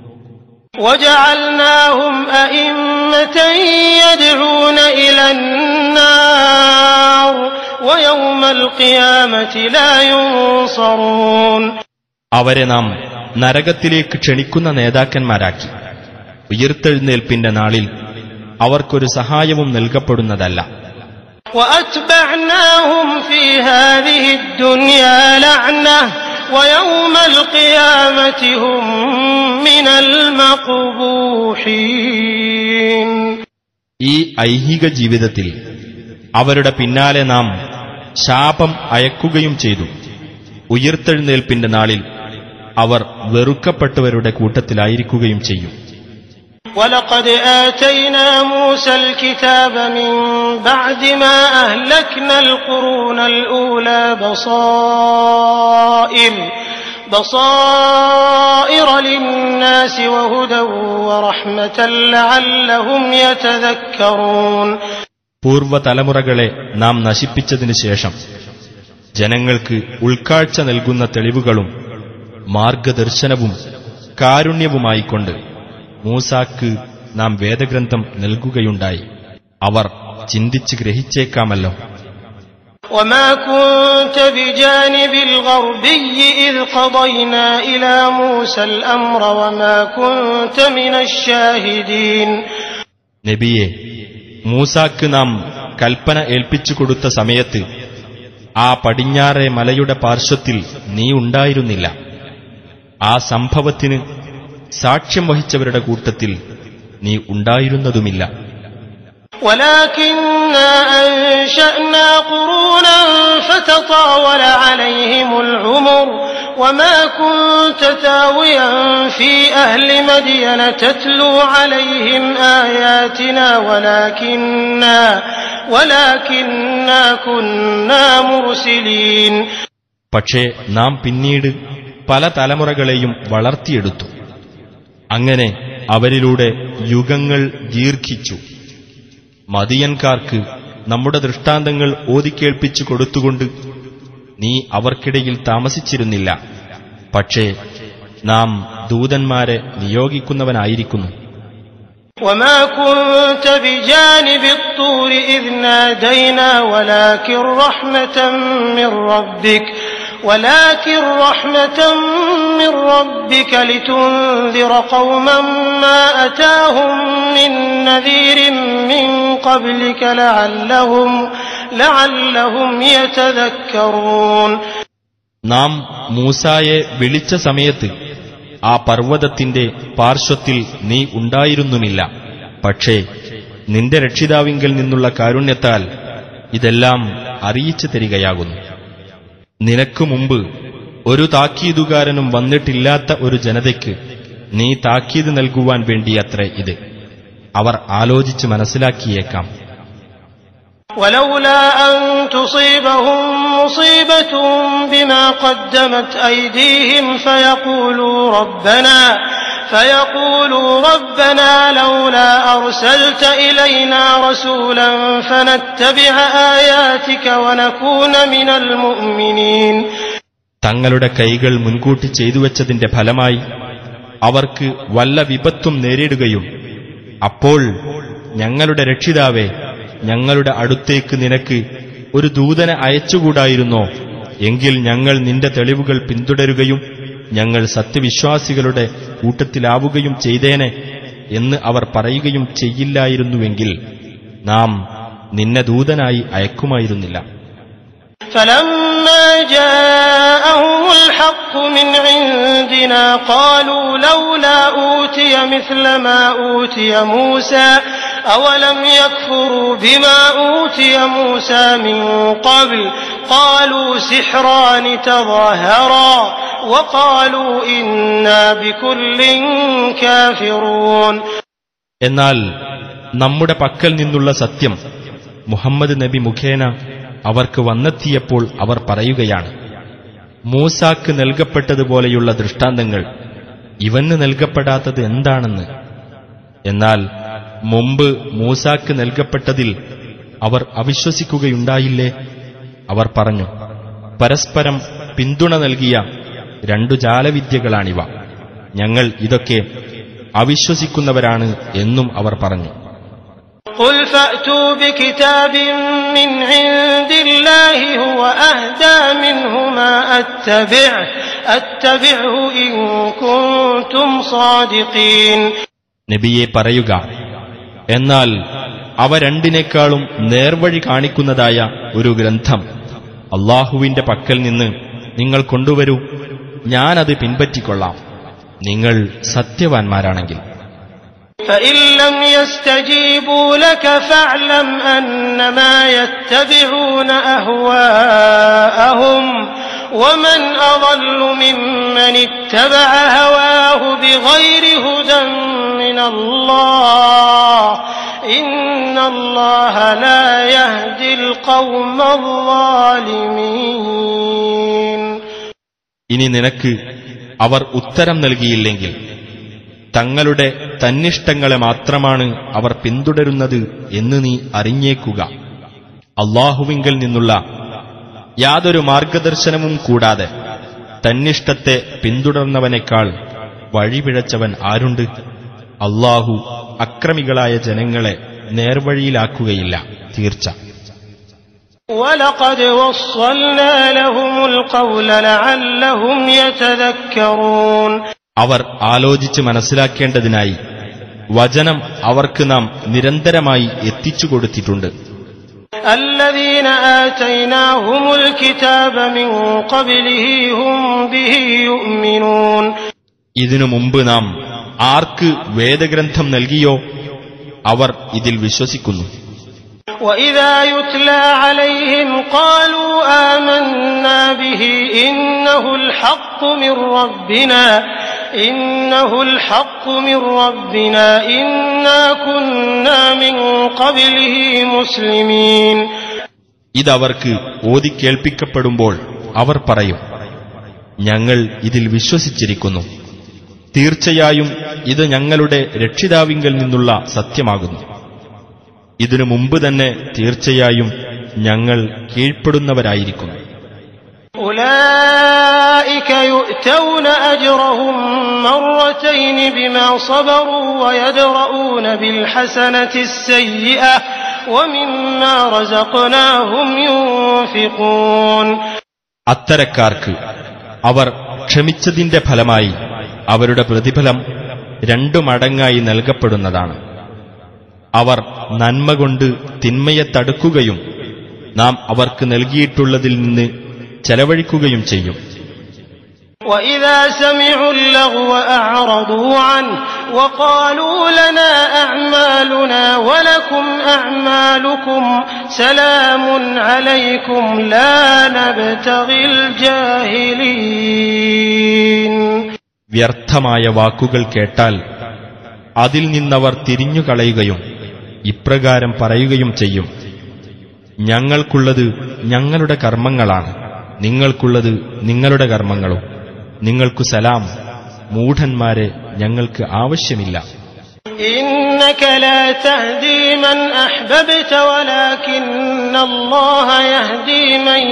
[SPEAKER 3] وجعلناهم أئمة يدعون إلى النار ويوم القيامة لا ينصرون.
[SPEAKER 1] അവരെ നാം നരകത്തിലേക്ക് ക്ഷണിക്കുന്ന നേതാക്കന്മാരാക്കി. ഉയിർത്തെഴുന്നേൽപ്പിന്റെ നാളിൽ അവർക്കൊരു സഹായവും നൽകപ്പെടുന്നതല്ല.
[SPEAKER 3] وأتبعناهم في هذه الدنيا لعنة ويوم القيامة هم من المقبوحين.
[SPEAKER 1] ഈ ഐഹിക ജീവിതത്തിൽ അവരുടെ പിന്നാലെ നാം ശാപം അയക്കുകയും ചെയ്തു. ഉയിർത്തെഴുന്നേൽപ്പിന്റെ നാളിൽ അവർ വെറുക്കപ്പെട്ടവരുടെ കൂട്ടത്തിലായിരിക്കുകയും ചെയ്യും.
[SPEAKER 3] وَلَقَدْ آتَيْنَا مُوسَى الْكِتَابَ مِنْ بَعْدِ مَا أَهْلَكْنَا الْقُرُونَ الْأُولَى بَصَائِرَ بَصَائِرَ لِلنَّاسِ وَهُدًى وَرَحْمَةً لَعَلَّهُمْ يَتَذَكَّرُونَ.
[SPEAKER 1] പൂർവ്വതലമുറകളെ നാം നശിപ്പിച്ചതിനു ശേഷം ജനങ്ങൾക്ക് ഉൾക്കാഴ്ച നൽകുന്ന തെളിവുകളും മാർഗദർശനവും കാരുണ്യവുമായിക്കൊണ്ട് മൂസാക്ക് നാം വേദഗ്രന്ഥം നൽകുകയുണ്ടായി. അവർ ചിന്തിച്ച് ഗ്രഹിച്ചേക്കാമല്ലോ.
[SPEAKER 3] وما كنت بجانب الغربي إذ قضينا إلى موسى الأمر وما كنت من الشاهدين.
[SPEAKER 1] നബിയെ, മൂസാക്ക് നാം കൽപ്പന ഏൽപ്പിച്ചു കൊടുത്ത സമയത്ത് ആ പടിഞ്ഞാറെ മലയുടെ പാർശ്വത്തിൽ നീ ഉണ്ടായിരുന്നില്ല. ആ സംഭവത്തിന് സാക്ഷ്യം വഹിച്ചവരുടെ കൂട്ടത്തിൽ നീ ഉണ്ടായിരുന്നതുമില്ല.
[SPEAKER 3] ولكننا أنشأنا قرونا فتطاول عليهم العمر وما كنت ثاويا في أهل مدين تتلو عليهم آياتنا ولكننا ولكننا كنا مرسلين.
[SPEAKER 1] പക്ഷേ നാം പിന്നീട് പല തലമുറകളെയും വളർത്തിയെടുത്തു. അങ്ങനെ അവരിലൂടെ യുഗങ്ങൾ ദീർഘിച്ചു. മദിയൻകാർക്ക് നമ്മുടെ ദൃഷ്ടാന്തങ്ങൾ ഓതിക്കേൾപ്പിച്ചു കൊടുത്തുകൊണ്ട് നീ അവർക്കിടയിൽ താമസിച്ചിരുന്നില്ല. പക്ഷേ നാം ദൂതന്മാരെ നിയോഗിക്കുന്നവനായിരിക്കുന്നു.
[SPEAKER 3] وما كنت بجانب الطور إذ نادينا ولكن رحمة من ربك ولكن رحمة من ربك لتنذر قوما ما أتاهم من نذير من قبلك لعلهم لعلهم يتذكرون.
[SPEAKER 1] നാം മൂസായെ വിളിച്ച സമയത്ത് ആ പർവ്വതത്തിന്റെ പാർശ്വത്തിൽ നീ ഉണ്ടായിരുന്നുമില്ല. പക്ഷേ നിന്റെ രക്ഷിതാവിങ്കൽ നിന്നുള്ള കാരുണ്യത്താൽ ഇതെല്ലാം അറിയിച്ചു തരികയാകുന്നു. നിനക്കു മുമ്പ് ഒരു താക്കീതുകാരനും വന്നിട്ടില്ലാത്ത ഒരു ജനതയ്ക്ക് നീ താക്കീത് നൽകുവാൻ വേണ്ടിയത്രേ ഇത്. അവർ ആലോചിച്ച് മനസ്സിലാക്കിയേക്കാം.
[SPEAKER 3] ولولا أن تصيبهم مصيبة بما قدمت أيديهم فيقولوا ربنا فيقولوا ربنا لولا أرسلت إلينا رسولا فنتبع آياتك ونكون من المؤمنين.
[SPEAKER 1] തങ്ങളുടെ കൈകൾ മുൻകൂട്ടി ചെയ്തുവെച്ചതിന്റെ ഫലമായി അവർക്ക് വല്ല വിപത്തും നേരിടുകയും അപ്പോൾ ഞങ്ങളുടെ രക്ഷിതാവേ, ഞങ്ങളുടെ അടുത്തേക്ക് നിനക്ക് ഒരു ദൂതനെ അയച്ചുകൂടായിരുന്നോ? എങ്കിൽ ഞങ്ങൾ നിന്റെ തെളിവുകൾ പിന്തുടരുകയും ഞങ്ങൾ സത്യവിശ്വാസികളുടെ കൂട്ടത്തിലാവുകയും ചെയ്തേനെ എന്ന് അവർ പറയുകയും ചെയ്യില്ലായിരുന്നുവെങ്കിൽ നാം നിന്നെ ദൂതനായി അയക്കുമായിരുന്നില്ല.
[SPEAKER 3] فلما جاءهم الحق من عندنا قالوا لولا أوتي مثل ما أوتي موسى أولم يكفروا بما أوتي موسى من قبل قالوا سحران تظاهرا وقالوا إنا بكل كافرون.
[SPEAKER 1] എന്നാൽ നമ്മുടെ പക്കൽ നിന്നുള്ള സത്യം മുഹമ്മദ് നബി മുഖേന അവർക്ക് വന്നെത്തിയപ്പോൾ അവർ പറയുകയാണ്, മൂസാക്ക് നൽകപ്പെട്ടതുപോലെയുള്ള ദൃഷ്ടാന്തങ്ങൾ ഇവന് നൽകപ്പെടാത്തത് എന്താണെന്ന്. എന്നാൽ മുമ്പ് മൂസാക്ക് നൽകപ്പെട്ടതിൽ അവർ അവിശ്വസിക്കുകയുണ്ടായില്ലേ? അവർ പറഞ്ഞു, പരസ്പരം പിന്തുണ നൽകിയ രണ്ടു ജാലവിദ്യകളാണിവ. ഞങ്ങൾ ഇതൊക്കെ അവിശ്വസിക്കുന്നവരാണ് എന്നും അവർ പറഞ്ഞു.
[SPEAKER 3] قل فأتوا بكتاب من عند الله هو أهدى منهما أتبعه أتبعه إن كنتم صادقين.
[SPEAKER 1] നബിയെ പറയുക, എന്നാൽ അവ രണ്ടിനേക്കാളും നേർവഴി കാണിക്കുന്നതായ ഒരു ഗ്രന്ഥം അള്ളാഹുവിന്റെ പക്കൽ നിന്ന് നിങ്ങൾ കൊണ്ടുവരൂ, ഞാനത് പിൻപറ്റിക്കൊള്ളാം, നിങ്ങൾ സത്യവാൻമാരാണെങ്കിൽ.
[SPEAKER 3] فإن لم يستجيبوا لك فاعلم أنما يتبعون أهواءهم ومن أضل ممن اتبع هواه بغير هدى من الله إن الله لا يهدي القوم الظالمين.
[SPEAKER 1] ഇനി നിനക്ക് അവർ ഉത്തരം നൽകിയില്ലെങ്കിൽ തങ്ങളുടെ തന്നിഷ്ടങ്ങളെ മാത്രമാണ് അവർ പിന്തുടരുന്നത് എന്ന് നീ അറിഞ്ഞേക്കുക. അല്ലാഹുവിങ്കൽ നിന്നുള്ള യാതൊരു മാർഗദർശനവും കൂടാതെ തന്നിഷ്ടത്തെ പിന്തുടർന്നവനേക്കാൾ വഴിപിഴച്ചവൻ ആരുണ്ട്? അല്ലാഹു അക്രമികളായ ജനങ്ങളെ നേർവഴിയിലാക്കുകയില്ല, തീർച്ച.
[SPEAKER 3] وَلَقَدْ وَصَّلْنَا لَهُمُ الْقَوْلَ لَعَلَّهُمْ يَتَذَكَّرُونَ.
[SPEAKER 1] അവർ ആലോചിച്ച് മനസ്സിലാക്കേണ്ടതിനായി വചനം അവർക്ക് നാം നിരന്തരമായി എത്തിച്ചു കൊടുത്തിട്ടുണ്ട്.
[SPEAKER 3] الَّذِينَ آتَيْنَاهُمُ الْكِتَابَ مِنْ قَبْلِهِ هُمْ بِهِ يُؤْمِنُونَ. ഇതിനു മുമ്പ് നാം ആർക്ക് വേദഗ്രന്ഥം നൽകിയോ അവർ ഇതിൽ വിശ്വസിക്കുന്നു. وَإِذَا يُتْلَى عَلَيْهِمْ قَالُوا آمَنَّا بِهِ إِنَّهُ الْحَقُّ مِنْ رَبِّنَا إِنَّهُ الْحَقُّ مِنْ رَبِّنَا إِنَّا كُنَّا مِنْ قَبْلِهِ مُسْلِمِينَ.
[SPEAKER 1] ഇതവർക്ക് ഓതിക്കേൾപ്പിക്കപ്പെടുമ്പോൾ അവർ പറയും, ഞങ്ങൾ ഇതിൽ വിശ്വസിച്ചിരിക്കുന്നു, തീർച്ചയായും ഇത് ഞങ്ങളുടെ രക്ഷിതാവിങ്കൽ നിന്നുള്ള സത്യമാകുന്നു. ഇതിനു മുമ്പ് തന്നെ തീർച്ചയായും ഞങ്ങൾ കീഴ്പ്പെടുന്നവരായിരിക്കുന്നു.
[SPEAKER 3] أولئك يؤتون أجرهم مرتين بما صبروا ويدرؤون بالحسنة السيئة ومما رزقناهم ينفقون.
[SPEAKER 1] അത്തരക്കാർക്ക് അവർ ക്ഷമിച്ചതിന്റെ ഫലമായി അവരുടെ പ്രതിഫലം രണ്ടു മടങ്ങായി നൽകപ്പെടുന്നതാണ്. അവർ നന്മ കൊണ്ട് തിന്മയെ തടുക്കുകയും നാം അവർക്ക് നൽകിയിട്ടുള്ളതിൽ നിന്ന് ചെലവഴിക്കുകയും ചെയ്യും.
[SPEAKER 3] وَإِذَا سَمِعُوا اللَّغْوَ أَعْرَضُوا عَنْهُ وَقَالُوا لَنَا أَعْمَالُنَا وَلَكُمْ أَعْمَالُكُمْ سَلَامٌ عَلَيْكُمْ لَا نَبْتَغِي الْجَاهِلِينَ.
[SPEAKER 1] വ്യർത്ഥമായ വാക്കുകൾ കേട്ടാൽ അതിൽ നിന്നവർ തിരിഞ്ഞുകളയുകയും ഇപ്രകാരം പറയുകയും ചെയ്യും, ഞങ്ങൾക്കുള്ളത് ഞങ്ങളുടെ കർമ്മങ്ങളാണ്, നിങ്ങൾക്കുള്ളത് നിങ്ങളുടെ കർമ്മങ്ങളും, നിങ്ങൾക്കു സലാം, മൂഢന്മാരെ ഞങ്ങൾക്ക് ആവശ്യമില്ല.
[SPEAKER 3] إنك لا تهدي من أحببت ولكن الله يهدي من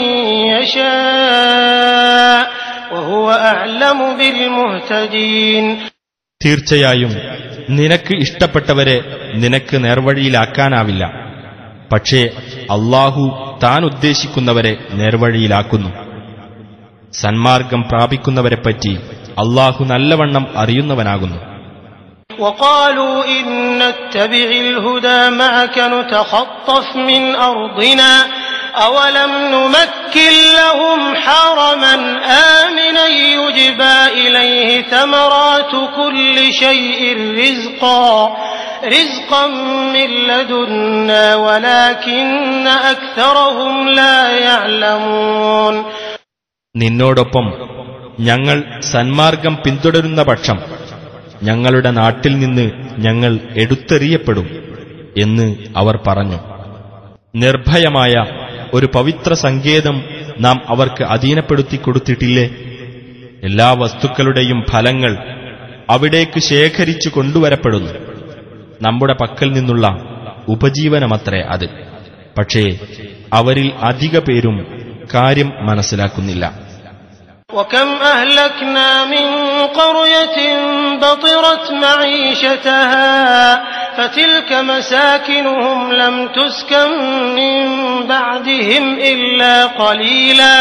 [SPEAKER 3] يشاء وهو أعلم بالمهتدين.
[SPEAKER 1] തീർച്ചയായും നിനക്ക് ഇഷ്ടപ്പെട്ടവരെ നിനക്ക് നേർവഴിയിലാക്കാനാവില്ല, പക്ഷേ അല്ലാഹു താൻ ഉദ്ദേശിക്കുന്നവരെ നേർവഴിയിലാക്കുന്നു. സന്മാർഗം പ്രാപിക്കുന്നവരെപ്പറ്റി അല്ലാഹു നല്ലവണ്ണം അറിയുന്നവനാകുന്നു.
[SPEAKER 3] وقالوا إن نتبع الهدى معك نتخطف من أرضنا أولم نمكن لهم حرما آمنا يجبى إليه ثمرات كل شيء رزقا رزقا من لدنا ولكن أكثرهم لا يعلمون.
[SPEAKER 1] നിന്നോടൊപ്പം ഞങ്ങൾ സന്മാർഗം പിന്തുടരുന്ന പക്ഷം ഞങ്ങളുടെ നാട്ടിൽ നിന്ന് ഞങ്ങൾ എടുത്തെറിയപ്പെടും എന്ന് അവർ പറഞ്ഞു. നിർഭയമായ ഒരു പവിത്ര സങ്കേതം നാം അവർക്ക് അധീനപ്പെടുത്തി കൊടുത്തിട്ടില്ലേ? എല്ലാ വസ്തുക്കളുടെയും ഫലങ്ങൾ അവിടേക്ക് ശേഖരിച്ചു കൊണ്ടുവരപ്പെടുന്നു. നമ്മുടെ പക്കൽ നിന്നുള്ള ഉപജീവനമത്രേ അത്. പക്ഷേ അവരിൽ അധിക പേരും കാര്യം മനസ്സിലാക്കുന്നില്ല.
[SPEAKER 3] وكم أهلكنا من قرية بطرت معيشتها فتلك مساكنهم لم تسكن من بعدهم إلا قليلا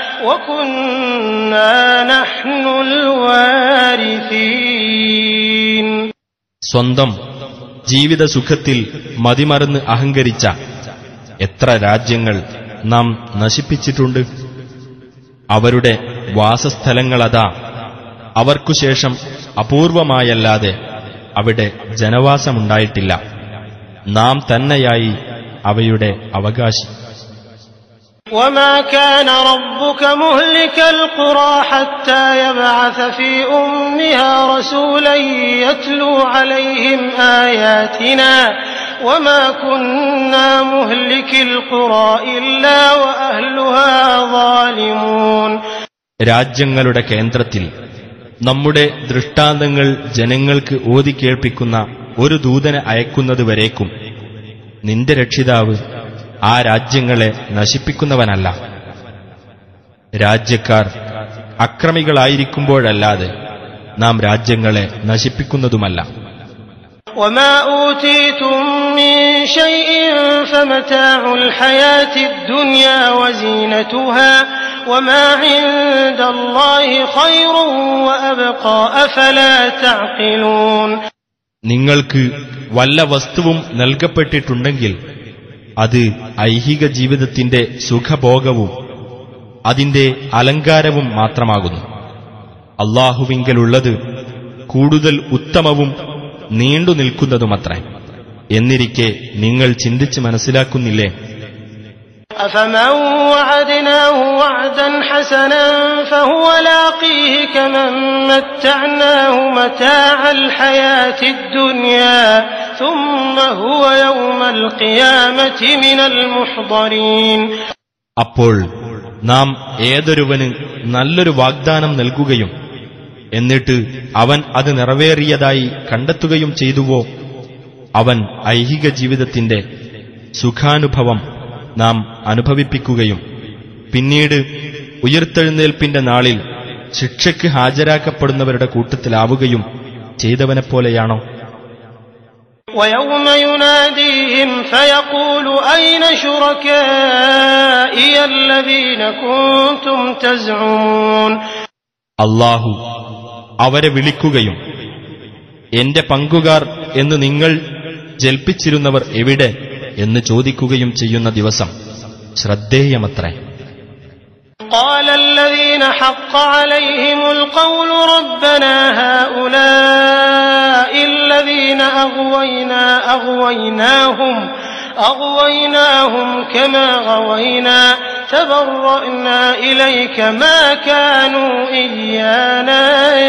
[SPEAKER 3] وكنا نحن الوارثين.
[SPEAKER 1] സ്വന്തം ജീവിത സുഖത്തിൽ മതിമറന്ന് അഹങ്കരിച്ച എത്ര രാജ്യങ്ങൾ നാം നശിപ്പിച്ചിട്ടുണ്ട്. അവരുടെ വാസസ്ഥലങ്ങളതാ അവർക്കുശേഷം അപൂർവമായല്ലാതെ അവിടെ ജനവാസമുണ്ടായിട്ടില്ല. നാം തന്നെയായി അവയുടെ അവകാശി.
[SPEAKER 3] وما كان ربك مهلك القرى حتى يبعث في أمها رسولا يتلو عليهم آياتنا وما كنا مهلك القرى إلا وأهلها ظالمون.
[SPEAKER 1] രാജ്യങ്ങളുടെ കേന്ദ്രത്തിൽ നമ്മുടെ ദൃഷ്ടാന്തങ്ങൾ ജനങ്ങൾക്ക് ഓതിക്കേൾപ്പിക്കുന്ന ഒരു ദൂതനെ അയക്കുന്നതുവരേക്കും നിന്റെ രക്ഷിതാവ് ആ രാജ്യങ്ങളെ നശിപ്പിക്കുന്നവനല്ല. രാജ്യക്കാർ അക്രമികളായിരിക്കുമ്പോഴല്ലാതെ നാം രാജ്യങ്ങളെ നശിപ്പിക്കുന്നതുമല്ല.
[SPEAKER 3] وما أوتيتم من شيء فمتاع الحياة الدنيا وزينتها وما عند الله خير وأبقى أفلا تعقلون.
[SPEAKER 1] നിങ്ങൾക്ക് വല്ല വസ്തുവും നൽകപ്പെട്ടിട്ടുണ്ടെങ്കിൽ അത് ഐഹിക ജീവിതത്തിന്റെ സുഖഭോഗവും അതിന്റെ അലങ്കാരവും മാത്രമാകുന്നു. അല്ലാഹുവിങ്കലുള്ളത് കൂടുതൽ ഉത്തമവും നീണ്ടു നിൽക്കുന്നതുമത്രേ. എന്നിരിക്കെ നിങ്ങൾ ചിന്തിച്ച് മനസ്സിലാക്കുന്നില്ലേ?
[SPEAKER 3] أفمن وعدناه وعدا حسنا فهو لاقيه كمن متعناه متاع الحياة الدنيا ثم هو يوم القيامة من المحضرين.
[SPEAKER 1] അപ്പോൾ നാം ഏതൊരുവന് നല്ലൊരു വാഗ്ദാനം നൽകുകയും എന്നിട്ട് അവൻ അത് നിറവേറിയതായി കണ്ടെത്തുകയും ചെയ്തുവോ അവൻ ഐഹിക ജീവിതത്തിന്റെ സുഖാനുഭവം നാം അനുഭവിപ്പിക്കുകയും പിന്നീട് ഉയിർത്തെഴുന്നേൽപ്പിന്റെ നാളിൽ ശിക്ഷയ്ക്ക് ഹാജരാക്കപ്പെടുന്നവരുടെ കൂട്ടത്തിലാവുകയും ചെയ്തവനെപ്പോലെയാണോ?
[SPEAKER 3] ويوم يناديهم فيقول أين شركائي الذين كنتم تزعمون.
[SPEAKER 1] അല്ലാഹു അവരെ വിളിക്കുകയും എന്റെ പങ്കുകാർ എന്ന് നിങ്ങൾ ജൽപ്പിച്ചിരുന്നവർ എവിടെ എന്ന് ചോദിക്കുകയും ചെയ്യുന്ന ദിവസം ശ്രദ്ധേയമത്രേ.
[SPEAKER 3] قال الذين حق عليهم القول ربنا هؤلاء الذين أغوينا أغويناهم أغويناهم كما غوينا تبرأنا إليك ما كانوا إيانا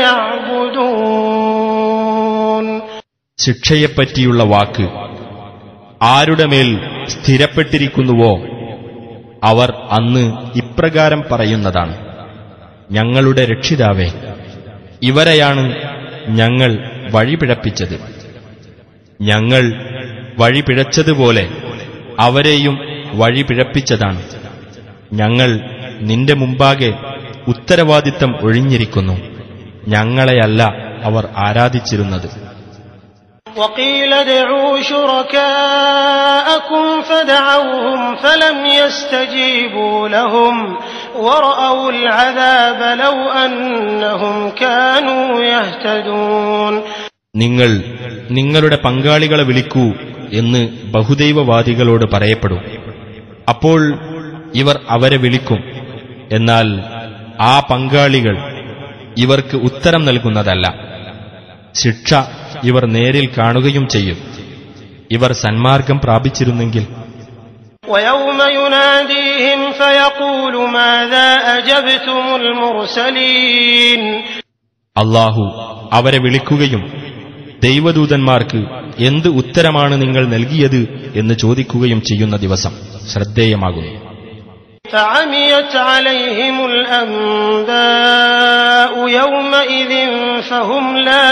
[SPEAKER 3] يعبدون.
[SPEAKER 1] ശിക്ഷയെപ്പറ്റിയുള്ള വാക്ക് ആരുടെ മേൽ സ്ഥിരപ്പെട്ടിരിക്കുന്നുവോ അവർ അന്ന് ഇപ്രകാരം പറയുന്നതാണ്: ഞങ്ങളുടെ രക്ഷിതാവേ, ഇവരെയാണ് ഞങ്ങൾ വഴിപിഴപ്പിച്ചത്. ഞങ്ങൾ വഴിപിഴച്ചതുപോലെ അവരെയും വഴിപിഴപ്പിച്ചതാണ്. ഞങ്ങൾ നിന്റെ മുമ്പാകെ ഉത്തരവാദിത്തം ഒഴിഞ്ഞിരിക്കുന്നു. ഞങ്ങളെയല്ല അവർ ആരാധിച്ചിരുന്നത്.
[SPEAKER 3] وقيل ادعوا شركاءكم فدعوهم فلم يستجيبوا لهم ورأوا العذاب لو أنهم كانوا يهتدون.
[SPEAKER 1] നിങ്ങൾ നിങ്ങളുടെ പങ്കാളികളെ വിളിക്കൂ എന്ന് ബഹുദൈവവാദികളോട് പറയപ്പെടും. അപ്പോൾ ഇവർ അവരെ വിളിക്കും. എന്നാൽ ആ പങ്കാളികൾ ഇവർക്ക് ഉത്തരം നൽകുന്നതല്ല. ശിക്ഷ ഇവർ നേരിൽ കാണുകയും ചെയ്യും. ഇവർ സന്മാർഗം പ്രാപിച്ചിരുന്നെങ്കിൽ.
[SPEAKER 3] ويوم يناديهم فيقول ماذا أجبتم المرسلين.
[SPEAKER 1] അല്ലാഹു അവരെ വിളിക്കുകയും ദൈവദൂതന്മാർക്ക് എന്ത് ഉത്തരമാണ് നിങ്ങൾ നൽകിയത് എന്ന് ചോദിക്കുകയും ചെയ്യുന്ന ദിവസം ശ്രദ്ധേയമാകുന്നു.
[SPEAKER 3] فعميت عليهم الأنباء يومئذ فهم لا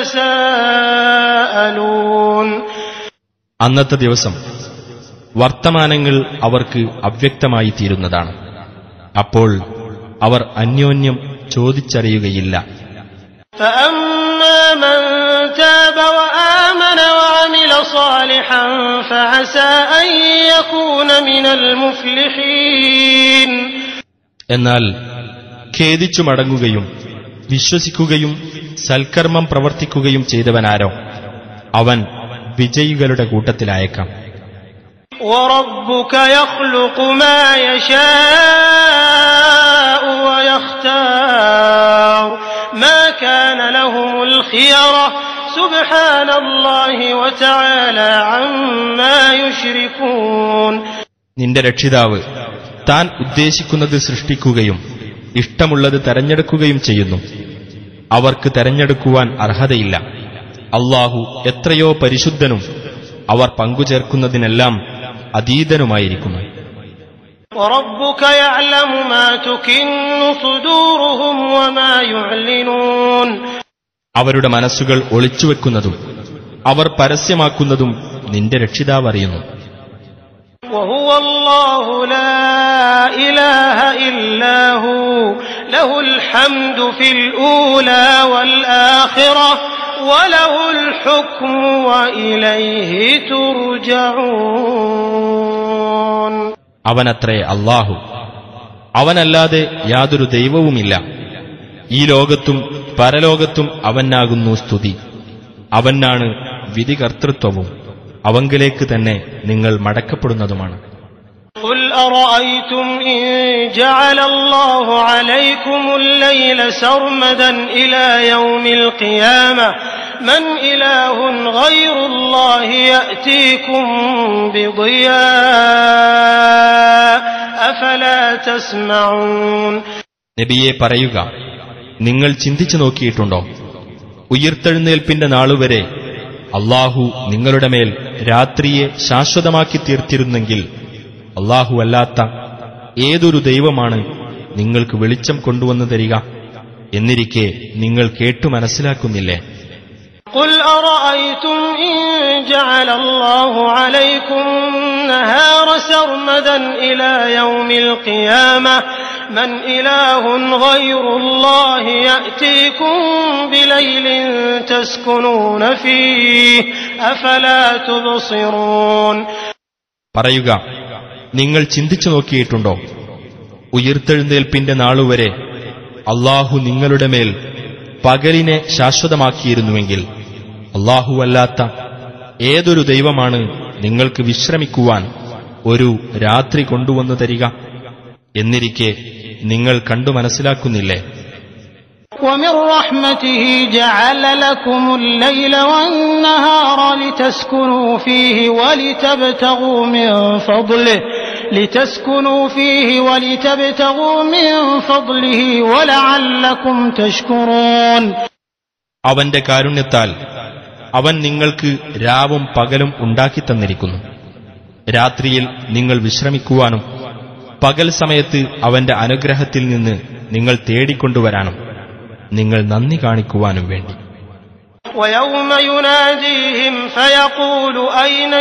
[SPEAKER 3] يتساءلون.
[SPEAKER 1] അന്നത്തെ ദിവസം വർത്തമാനങ്ങൾ അവർക്ക് അവ്യക്തമായി തീരുന്നതാണ്. അപ്പോൾ അവർ അന്യോന്യം ചോദിച്ചറിയുകയില്ല.
[SPEAKER 3] فأما من تاب وآمن وعمل وعمل صالحا فعسى أن يكون من المفلحين.
[SPEAKER 1] എന്നാൽ ഖേദിച്ചു മടങ്ങുകയും വിശ്വസിക്കുകയും സൽക്കർമ്മം പ്രവർത്തിക്കുകയും ചെയ്തവനാരോ അവൻ വിജയികളുടെ കൂട്ടത്തിലായേക്കാം.
[SPEAKER 3] وَرَبُّكَ يَخْلُقُ مَا يَشَاءُ وَيَخْتَارُ مَا كَانَ لَهُمُ الْخِيَرَةُ سُبْحَانَ اللَّهِ وَتَعَالَى عَمَّا يُشْرِكُونَ.
[SPEAKER 1] നിന്റെ രക്ഷിതാവ് താൻ ഉദ്ദേശിക്കുന്നത് സൃഷ്ടിക്കുകയും ഇഷ്ടമുള്ളത് തെരഞ്ഞെടുക്കുകയും ചെയ്യുന്നു. അവർക്ക് തെരഞ്ഞെടുക്കുവാൻ അർഹതയില്ല. അല്ലാഹു എത്രയോ പരിശുദ്ധനും അവർ പങ്കുചേർക്കുന്നതിനെല്ലാം അതീതനുമായിരിക്കുന്നു.
[SPEAKER 3] وَرَبُّكَ يَعْلَمُ مَا تُكِنُّ صُدُورُهُمْ وَمَا يُعْلِنُونَ.
[SPEAKER 1] അവരുടെ മനസ്സുകൾ ഒളിച്ചുവെക്കുന്നതും അവർ പരസ്യമാക്കുന്നതും നിന്റെ രക്ഷിതാവ് അറിയുന്നു.
[SPEAKER 3] وهو الله لا إله إلا هو له الحمد في الأولى والآخرة وله الحكم وإليه ترجعون.
[SPEAKER 1] അവനത്രേ അല്ലാഹു, അവനല്ലാതെ യാതൊരു ദൈവവുമില്ല. ഈ ലോകത്തും പരലോകത്തും അവനാകുന്നു സ്തുതി. അവനാണ് വിധികർത്തൃത്വവും അവങ്കിലേക്ക് തന്നെ നിങ്ങൾ മടക്കപ്പെടുന്നതുമാണ്.
[SPEAKER 3] قل أرأيتم إن جعل الله عليكم الليل سرمدا إلى يوم القيامة من إله غير الله يأتيكم بضياء أفلا تسمعون.
[SPEAKER 1] നബിയെ പറയുക, നിങ്ങൾ ചിന്തിച്ചു നോക്കിയിട്ടുണ്ടോ, ഉയിർത്തെഴുന്നേൽപ്പിന്റെ നാളുവരെ അല്ലാഹു നിങ്ങളുടെ മേൽ രാത്രിയെ ശാശ്വതമാക്കി തീർത്തിരുന്നെങ്കിൽ അല്ലാഹു അല്ലാത്ത ഏതൊരു ദൈവമാണ് നിങ്ങൾക്ക് വെളിച്ചം കൊണ്ടുവന്നു തരിക? എന്നിരിക്കെ നിങ്ങൾ കേട്ടു മനസ്സിലാക്കുന്നില്ലേ?
[SPEAKER 3] قل أرأيتم إن جعل الله عليكم النهار سرمدا إلى يوم القيامة من إله غير الله يأتيكم بليل تسكنون فيه أفلا تبصرون.
[SPEAKER 1] പറയുക, നിങ്ങൾ ചിന്തിച്ചു നോക്കിയിട്ടുണ്ടോ, ഉയിർത്തെഴുന്നേൽപ്പിന്റെ നാളുവരെ അല്ലാഹു നിങ്ങളുടെ മേൽ പകലിനെ ശാശ്വതമാക്കിയിരുന്നുവെങ്കിൽ അല്ലാഹുവല്ലാത്ത ഏതൊരു ദൈവമാണ് നിങ്ങൾക്ക് വിശ്രമിക്കുവാൻ ഒരു രാത്രി കൊണ്ടുവന്നു തരിക? എന്നിരിക്കെ നിങ്ങൾ കണ്ടു മനസ്സിലാക്കുന്നില്ലേ?
[SPEAKER 3] ومن رحمته جعل لكم الليل والنهار لتسكنوا فيه ولتبتغوا من فضله لتسكنوا فيه ولتبتغوا من فضله ولعلكم تشكرون.
[SPEAKER 1] അവന്റെ കാരുണ്യത്താൽ അവൻ നിങ്ങൾക്ക് രാവും പകലും ഉണ്ടാക്കി തന്നിരിക്കുന്നു. രാത്രിയിൽ നിങ്ങൾ വിശ്രമിക്കുവാനും പകൽ സമയത്ത് അവന്റെ അനുഗ്രഹത്തിൽ നിന്ന് നിങ്ങൾ തേടിക്കൊണ്ടുവരാനും നിങ്ങൾ നന്ദി കാണിക്കുവാനും വേണ്ടി.
[SPEAKER 3] ويوم يناديهم فيقول أين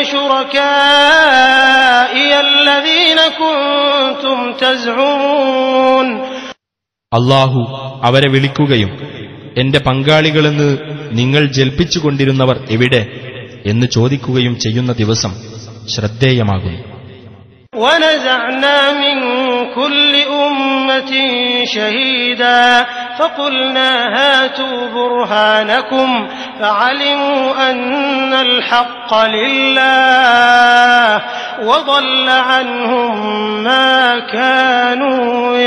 [SPEAKER 3] شركائي الذين كنتم تزعمون.
[SPEAKER 1] അല്ലാഹു അവരെ വിളിക്കുകയും എന്റെ പങ്കാളികളെന്ന് നിങ്ങൾ ജൽപ്പിച്ചുകൊണ്ടിരുന്നവർ എവിടെ എന്ന് ചോദിക്കുകയും ചെയ്യുന്ന ദിവസം ശ്രദ്ധേയമാകുന്നു.
[SPEAKER 3] ونزعنا من كل أمة شهيدا فقلنا هاتوا برهانكم فعلموا أن الحق لله وضل عنهم ما كانوا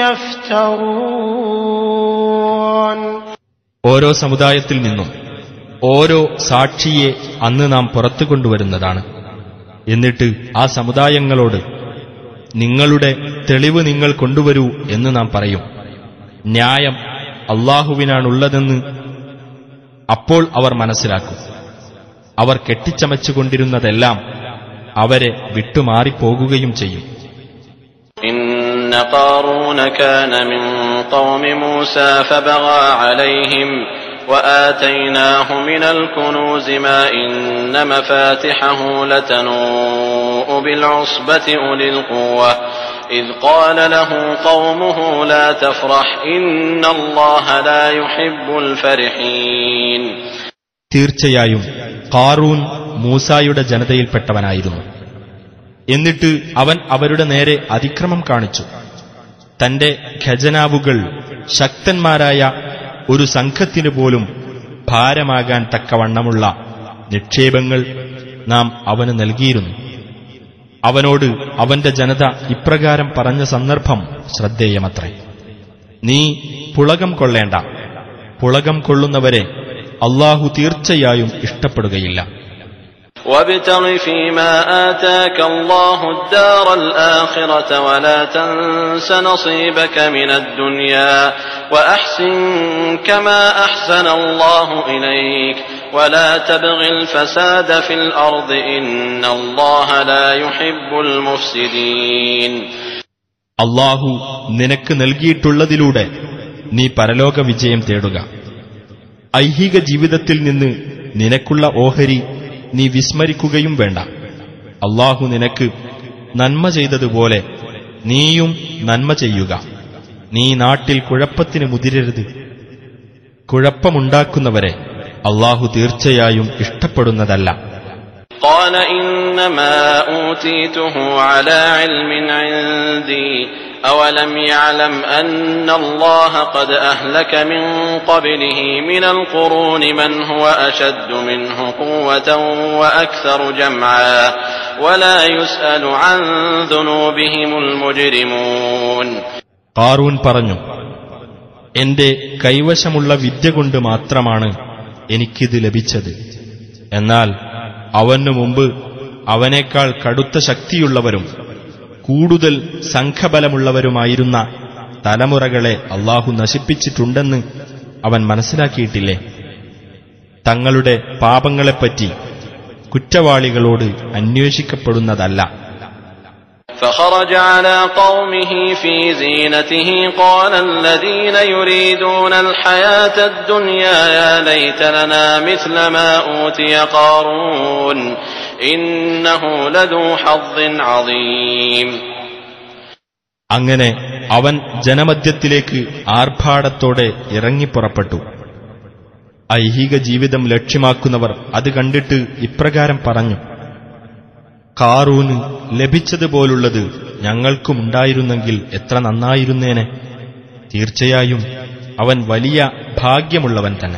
[SPEAKER 3] يفترون.
[SPEAKER 1] ഓരോ സമുദായത്തിൽ നിന്നും ഓരോ സാക്ഷിയെ അന്ന് നാം പുറത്തു കൊണ്ടുവരുന്നതാണ്. എന്നിട്ട് ആ സമുദായങ്ങളോട് നിങ്ങളുടെ തെളിവ് നിങ്ങൾ കൊണ്ടുവരൂ എന്ന് നാം പറയും. ന്യായം അല്ലാഹുവിനാണുള്ളതെന്ന് അപ്പോൾ അവർ മനസ്സിലാക്കും. അവർ കെട്ടിച്ചമച്ചുകൊണ്ടിരുന്നതെല്ലാം അവരെ വിട്ടുമാറിപ്പോകുകയും ചെയ്യും.
[SPEAKER 2] ഇന്ന ഖാറൂന കാന മിൻ ഖൗമി മൂസാ ഫബഗാ അലൈഹിം وآتيناه من الكنوز ما إن مفاتحه لتنوء بالعصبة أولي القوة إذ قال له قومه لا تفرح إن الله لا يحب الفرحين.
[SPEAKER 1] തീർച്ചയായും ഖാറൂൻ മൂസായുടെ ജനതയിൽപ്പെട്ടവനായിരുന്നു. എന്നിട്ട് അവൻ അവരുടെ നേരെ അതിക്രമം കാണിച്ചു. തന്റെ ഖജനാവുകൾ ശക്തന്മാരായ ഒരു സംഘത്തിനു പോലും ഭാരമാകാൻ തക്കവണ്ണമുള്ള നിക്ഷേപങ്ങൾ നാം അവന് നൽകിയിരുന്നു. അവനോട് അവന്റെ ജനത ഇപ്രകാരം പറഞ്ഞ സന്ദർഭം ശ്രദ്ധേയമത്രേ. നീ പുളകം കൊള്ളേണ്ട, പുളകം കൊള്ളുന്നവരെ അല്ലാഹു തീർച്ചയായും ഇഷ്ടപ്പെടുകയില്ല.
[SPEAKER 2] وابتغ فيما آتاك الله الدار الآخرة ولا تنس نصيبك من الدنيا وأحسن كما أحسن الله إليك ولا تبغ الفساد في الأرض إن الله لا يحب المفسدين.
[SPEAKER 1] അല്ലാഹു നിനക്ക് നൽകിയിട്ടുള്ളതിലൂടെ നീ പരലോക വിജയം തേടുക. ഐഹിക ജീവിതത്തിൽ നിന്ന് നിനക്കുള്ള ഓഹരി നീ വിസ്മരിക്കുകയും വേണ്ട. അല്ലാഹു നിനക്ക് നന്മ ചെയ്തതുപോലെ നീയും നന്മ ചെയ്യുക. നീ നാട്ടിൽ കുഴപ്പത്തിന് മുതിരരുത്. കുഴപ്പമുണ്ടാക്കുന്നവരെ അല്ലാഹു തീർച്ചയായും ഇഷ്ടപ്പെടുന്നതല്ല.
[SPEAKER 2] قال إنما أوتيته على علم عندي أولم يعلم أن الله قد أهلك من قبله من القرون من هو أشد منه قوة وأكثر جمعا ولا يسأل عن ذنوبهم المجرمون.
[SPEAKER 1] ഖാറൂൻ പറഞ്ഞു, എന്റെ കൈവശമുള്ള വിദ്യ കൊണ്ട് മാത്രമാണ് എനിക്കിത് ലഭിച്ചത്. എന്നാൽ അവനു മുമ്പ് അവനേക്കാൾ കടുത്ത ശക്തിയുള്ളവരും കൂടുതൽ സംഘബലമുള്ളവരുമായിരുന്ന തലമുറകളെ അല്ലാഹു നശിപ്പിച്ചിട്ടുണ്ടെന്ന് അവൻ മനസ്സിലാക്കിയിട്ടില്ലേ? തങ്ങളുടെ പാപങ്ങളെപ്പറ്റി കുറ്റവാളികളോട് അന്വേഷിക്കപ്പെടുന്നതല്ല.
[SPEAKER 2] فخرج على قومه في زينته قال الذين يريدون الحياة الدنيا يا ليت لنا مثل ما أوتي قارون إنه لذو حظ عظيم.
[SPEAKER 1] അങ്ങനെ അവൻ ജനമധ്യത്തിലേക്ക് ആർഭാടത്തോടെ ഇറങ്ങിപ്പുറപ്പെട്ടു. ഐഹിക ജീവിതം ലക്ഷ്യമാക്കുന്നവർ അത് കണ്ടിട്ട് ഇപ്രകാരം പറഞ്ഞു, ഖാറൂന് ലഭിച്ചതുപോലുള്ളത് ഞങ്ങൾക്കുമുണ്ടായിരുന്നെങ്കിൽ എത്ര നന്നായിരുന്നേനെ. തീർച്ചയായും അവൻ വലിയ ഭാഗ്യമുള്ളവൻ തന്നെ.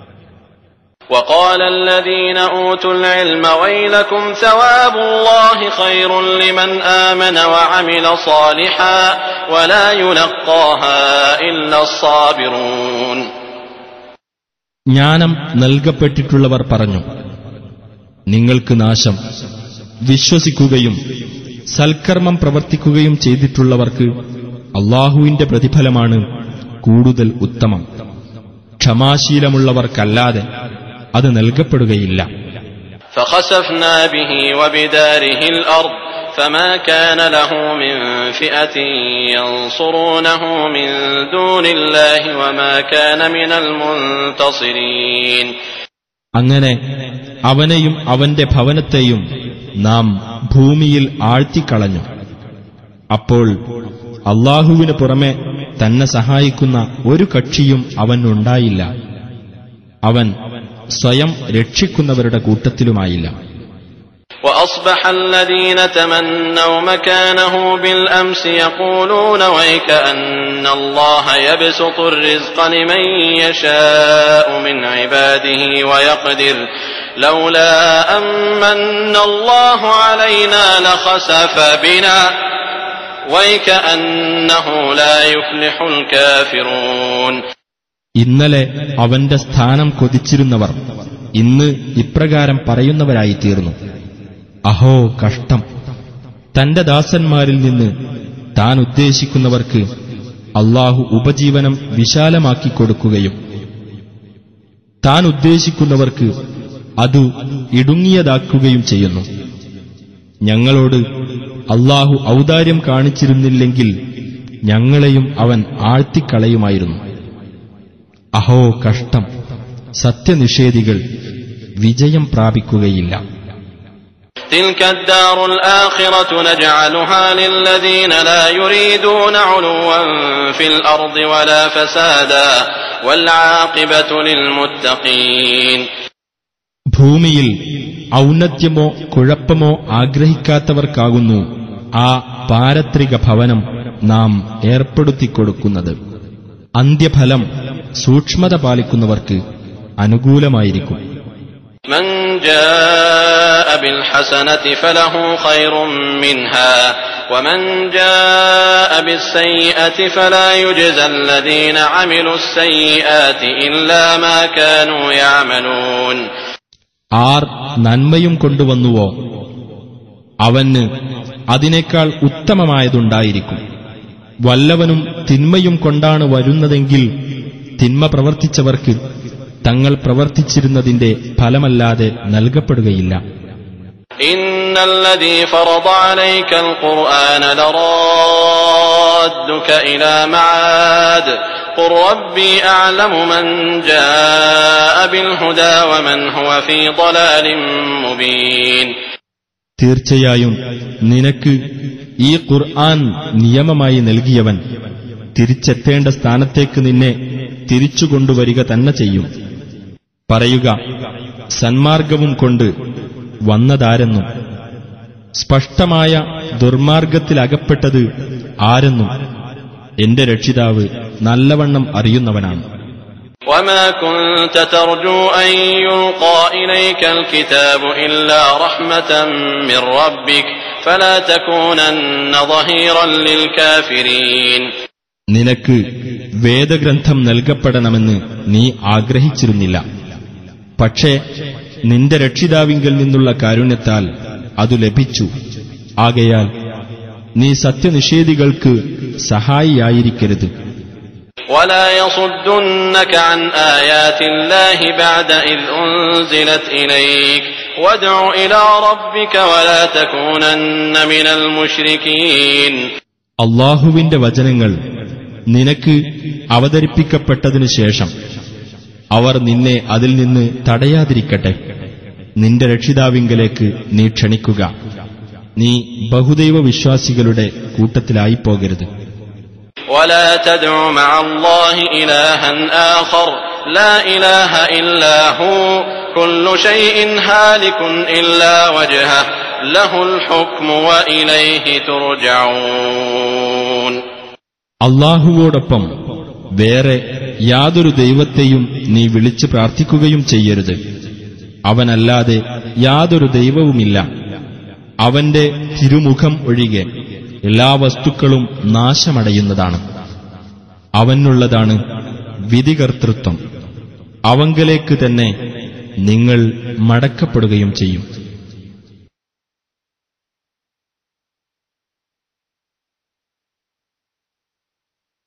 [SPEAKER 2] وقال الذين أوتوا العلم ويلكم ثواب الله خير لمن آمن وعمل صالحا ولا يلقاها إلا الصابرون.
[SPEAKER 1] ജ്ഞാനം നൽകപ്പെട്ടിട്ടുള്ളവർ പറഞ്ഞു, നിങ്ങൾക്ക് നാശം. വിശ്വസിക്കുകയും സൽക്കർമ്മം പ്രവർത്തിക്കുകയും ചെയ്തിട്ടുള്ളവർക്ക് അല്ലാഹുവിന്റെ പ്രതിഫലമാണ് കൂടുതൽ ഉത്തമം. ക്ഷമാശീലമുള്ളവർക്കല്ലാതെ അത് നൽകപ്പെടുകയില്ല.
[SPEAKER 2] فخسفنا به وبداره الأرض فما كان له من فئة ينصرونه من دون الله وما كان من المنتصرين.
[SPEAKER 1] അങ്ങനെ അവനെയും അവന്റെ ഭവനത്തെയും നാം ഭൂമിയിൽ ആഴ്ത്തിക്കളഞ്ഞു. അപ്പോൾ അല്ലാഹുവിന് പുറമെ തന്നെ സഹായിക്കുന്ന ഒരു കക്ഷിയും അവനുണ്ടായില്ല. അവൻ സ്വയം രക്ഷിക്കുന്നവരുടെ കൂട്ടത്തിലുമായില്ല.
[SPEAKER 2] وأصبح الذين تمنوا مكانه بالأمس يقولون ويكأن الله يبسط الرزق لمن يشاء من عباده ويقدر لولا أمن الله علينا لخسف بنا ويكأنه لا يفلح الكافرون.
[SPEAKER 1] ഇന്നലെ അവന്റെ സ്ഥാനം കൊതിച്ചിരുന്നവർ ഇന്ന് ഇപ്രകാരം പറയുന്നവരായി തീർന്നു, അഹോ കഷ്ടം! തന്റെ ദാസന്മാരിൽ നിന്ന് താൻ ഉദ്ദേശിക്കുന്നവർക്ക് അല്ലാഹു ഉപജീവനം വിശാലമാക്കി കൊടുക്കുകയും താൻ ഉദ്ദേശിക്കുന്നവർക്ക് അത് ഇടുങ്ങിയതാക്കുകയും ചെയ്യുന്നു. ഞങ്ങളോട് അല്ലാഹു ഔദാര്യം കാണിച്ചിരുന്നില്ലെങ്കിൽ ഞങ്ങളെയും അവൻ ആഴ്ത്തിക്കളയുമായിരുന്നു. അഹോ കഷ്ടം! സത്യനിഷേധികൾ വിജയം പ്രാപിക്കുകയില്ല.
[SPEAKER 2] تلك الدار الآخرة نجعلها للذين لا يريدون علوا في الأرض ولا فسادا والعاقبة للمتقين.
[SPEAKER 1] ഭൂമിയിൽ ഔന്നത്യമോ കുഴപ്പമോ ആഗ്രഹിക്കാത്തവർക്കാകുന്നു ആ പാരത്രിക ഭവനം നാം ഏർപ്പെടുത്തിക്കൊടുക്കുന്നത്. അന്ത്യഫലം സൂക്ഷ്മത പാലിക്കുന്നവർക്ക് അനുകൂലമായിരിക്കും.
[SPEAKER 2] من جاء بالحسنة فله خير منها ومن جاء بالسيئة فلا يجزى الذين عملوا السيئات إلا ما كانوا يعملون.
[SPEAKER 1] ആർ നന്മയും കൊണ്ടുവന്നുവോ അവന് അതിനേക്കാൾ ഉത്തമമായതുണ്ടായിരിക്കും. വല്ലവനും തിന്മയും കൊണ്ടാണ് വരുന്നതെങ്കിൽ തിന്മ പ്രവർത്തിച്ചവർക്ക് തങ്ങൾ പ്രവർത്തിച്ചിരുന്നതിന്റെ ഫലമല്ലാതെ നൽകപ്പെടുകയില്ല.
[SPEAKER 2] ഇന്നല്ലദീ ഫറദ അലൈക്കൽ ഖുർആന ലറാദ്ദുക ഇലാ മആദ് ഖുർ റബ്ബി അഅലമു മൻ ജാഅ ബിൽ ഹുദാ വമൻ ഹുവ ഫീ ളലാലിൻ മുബീൻ.
[SPEAKER 1] തീർച്ചയായും നിനക്ക് ഈ ഖുർആൻ നിയമമായി നൽകിയവൻ തിരിച്ചെത്തേണ്ട സ്ഥാനത്തേക്ക് നിന്നെ തിരിച്ചുകൊണ്ടുവരിക തന്നെ ചെയ്യും. പറയുക, സന്മാർഗവും കൊണ്ട് വന്നതാരെന്നും സ്പഷ്ടമായ ദുർമാർഗത്തിലകപ്പെട്ടത് ആരെന്നും എന്റെ രക്ഷിതാവ് നല്ലവണ്ണം അറിയുന്നവനാണ്.
[SPEAKER 2] وما كنت ترجو أن يلقى إليك الكتاب إلا رحمة من ربك فلا تكونن ظهيرا للكافرين.
[SPEAKER 1] നിനക്ക് വേദഗ്രന്ഥം നൽകപ്പെടണമെന്ന് നീ ആഗ്രഹിച്ചിരുന്നില്ല. പക്ഷേ നിന്റെ രക്ഷിതാവിങ്കൽ നിന്നുള്ള കാരുണ്യത്താൽ അതു ലഭിച്ചു. ആകയാൽ നീ സത്യനിഷേധികൾക്ക് സഹായിയായിരിക്കരുത്.
[SPEAKER 2] ولا يصدنك عن آيات الله بعد إذ أنزلت إليك وادع إلى ربك ولا تكونن من المشركين.
[SPEAKER 1] അല്ലാഹുവിന്റെ വചനങ്ങൾ നിനക്ക് അവതരിപ്പിക്കപ്പെട്ടതിനു ശേഷം അവർ നിന്നെ അതിൽ നിന്ന് തടയാതിരിക്കട്ടെ. നിന്റെ രക്ഷിതാവിങ്കലേക്ക് നീ ക്ഷണിക്കുക. നീ ബഹുദൈവ വിശ്വാസികളുടെ കൂട്ടത്തിലായിപ്പോകരുത്.
[SPEAKER 2] ولا تدع مع الله إلها آخر لا إله إلا هو كل شيء هالك إلا وجهه له الحكم وإليه ترجعون.
[SPEAKER 1] അല്ലാഹുവോടൊപ്പം വേറെ യാതൊരു ദൈവത്തെയും നീ വിളിച്ചു പ്രാർത്ഥിക്കുകയും ചെയ്യരുത്. അവനല്ലാതെ യാതൊരു ദൈവവുമില്ല. അവന്റെ തിരുമുഖം ഒഴികെ എല്ലാ വസ്തുക്കളും നാശമടയുന്നതാണ്. അവനുള്ളതാണ് വിധികർത്തൃത്വം. അവങ്കലേക്ക് തന്നെ നിങ്ങൾ മടക്കപ്പെടുകയും ചെയ്യും.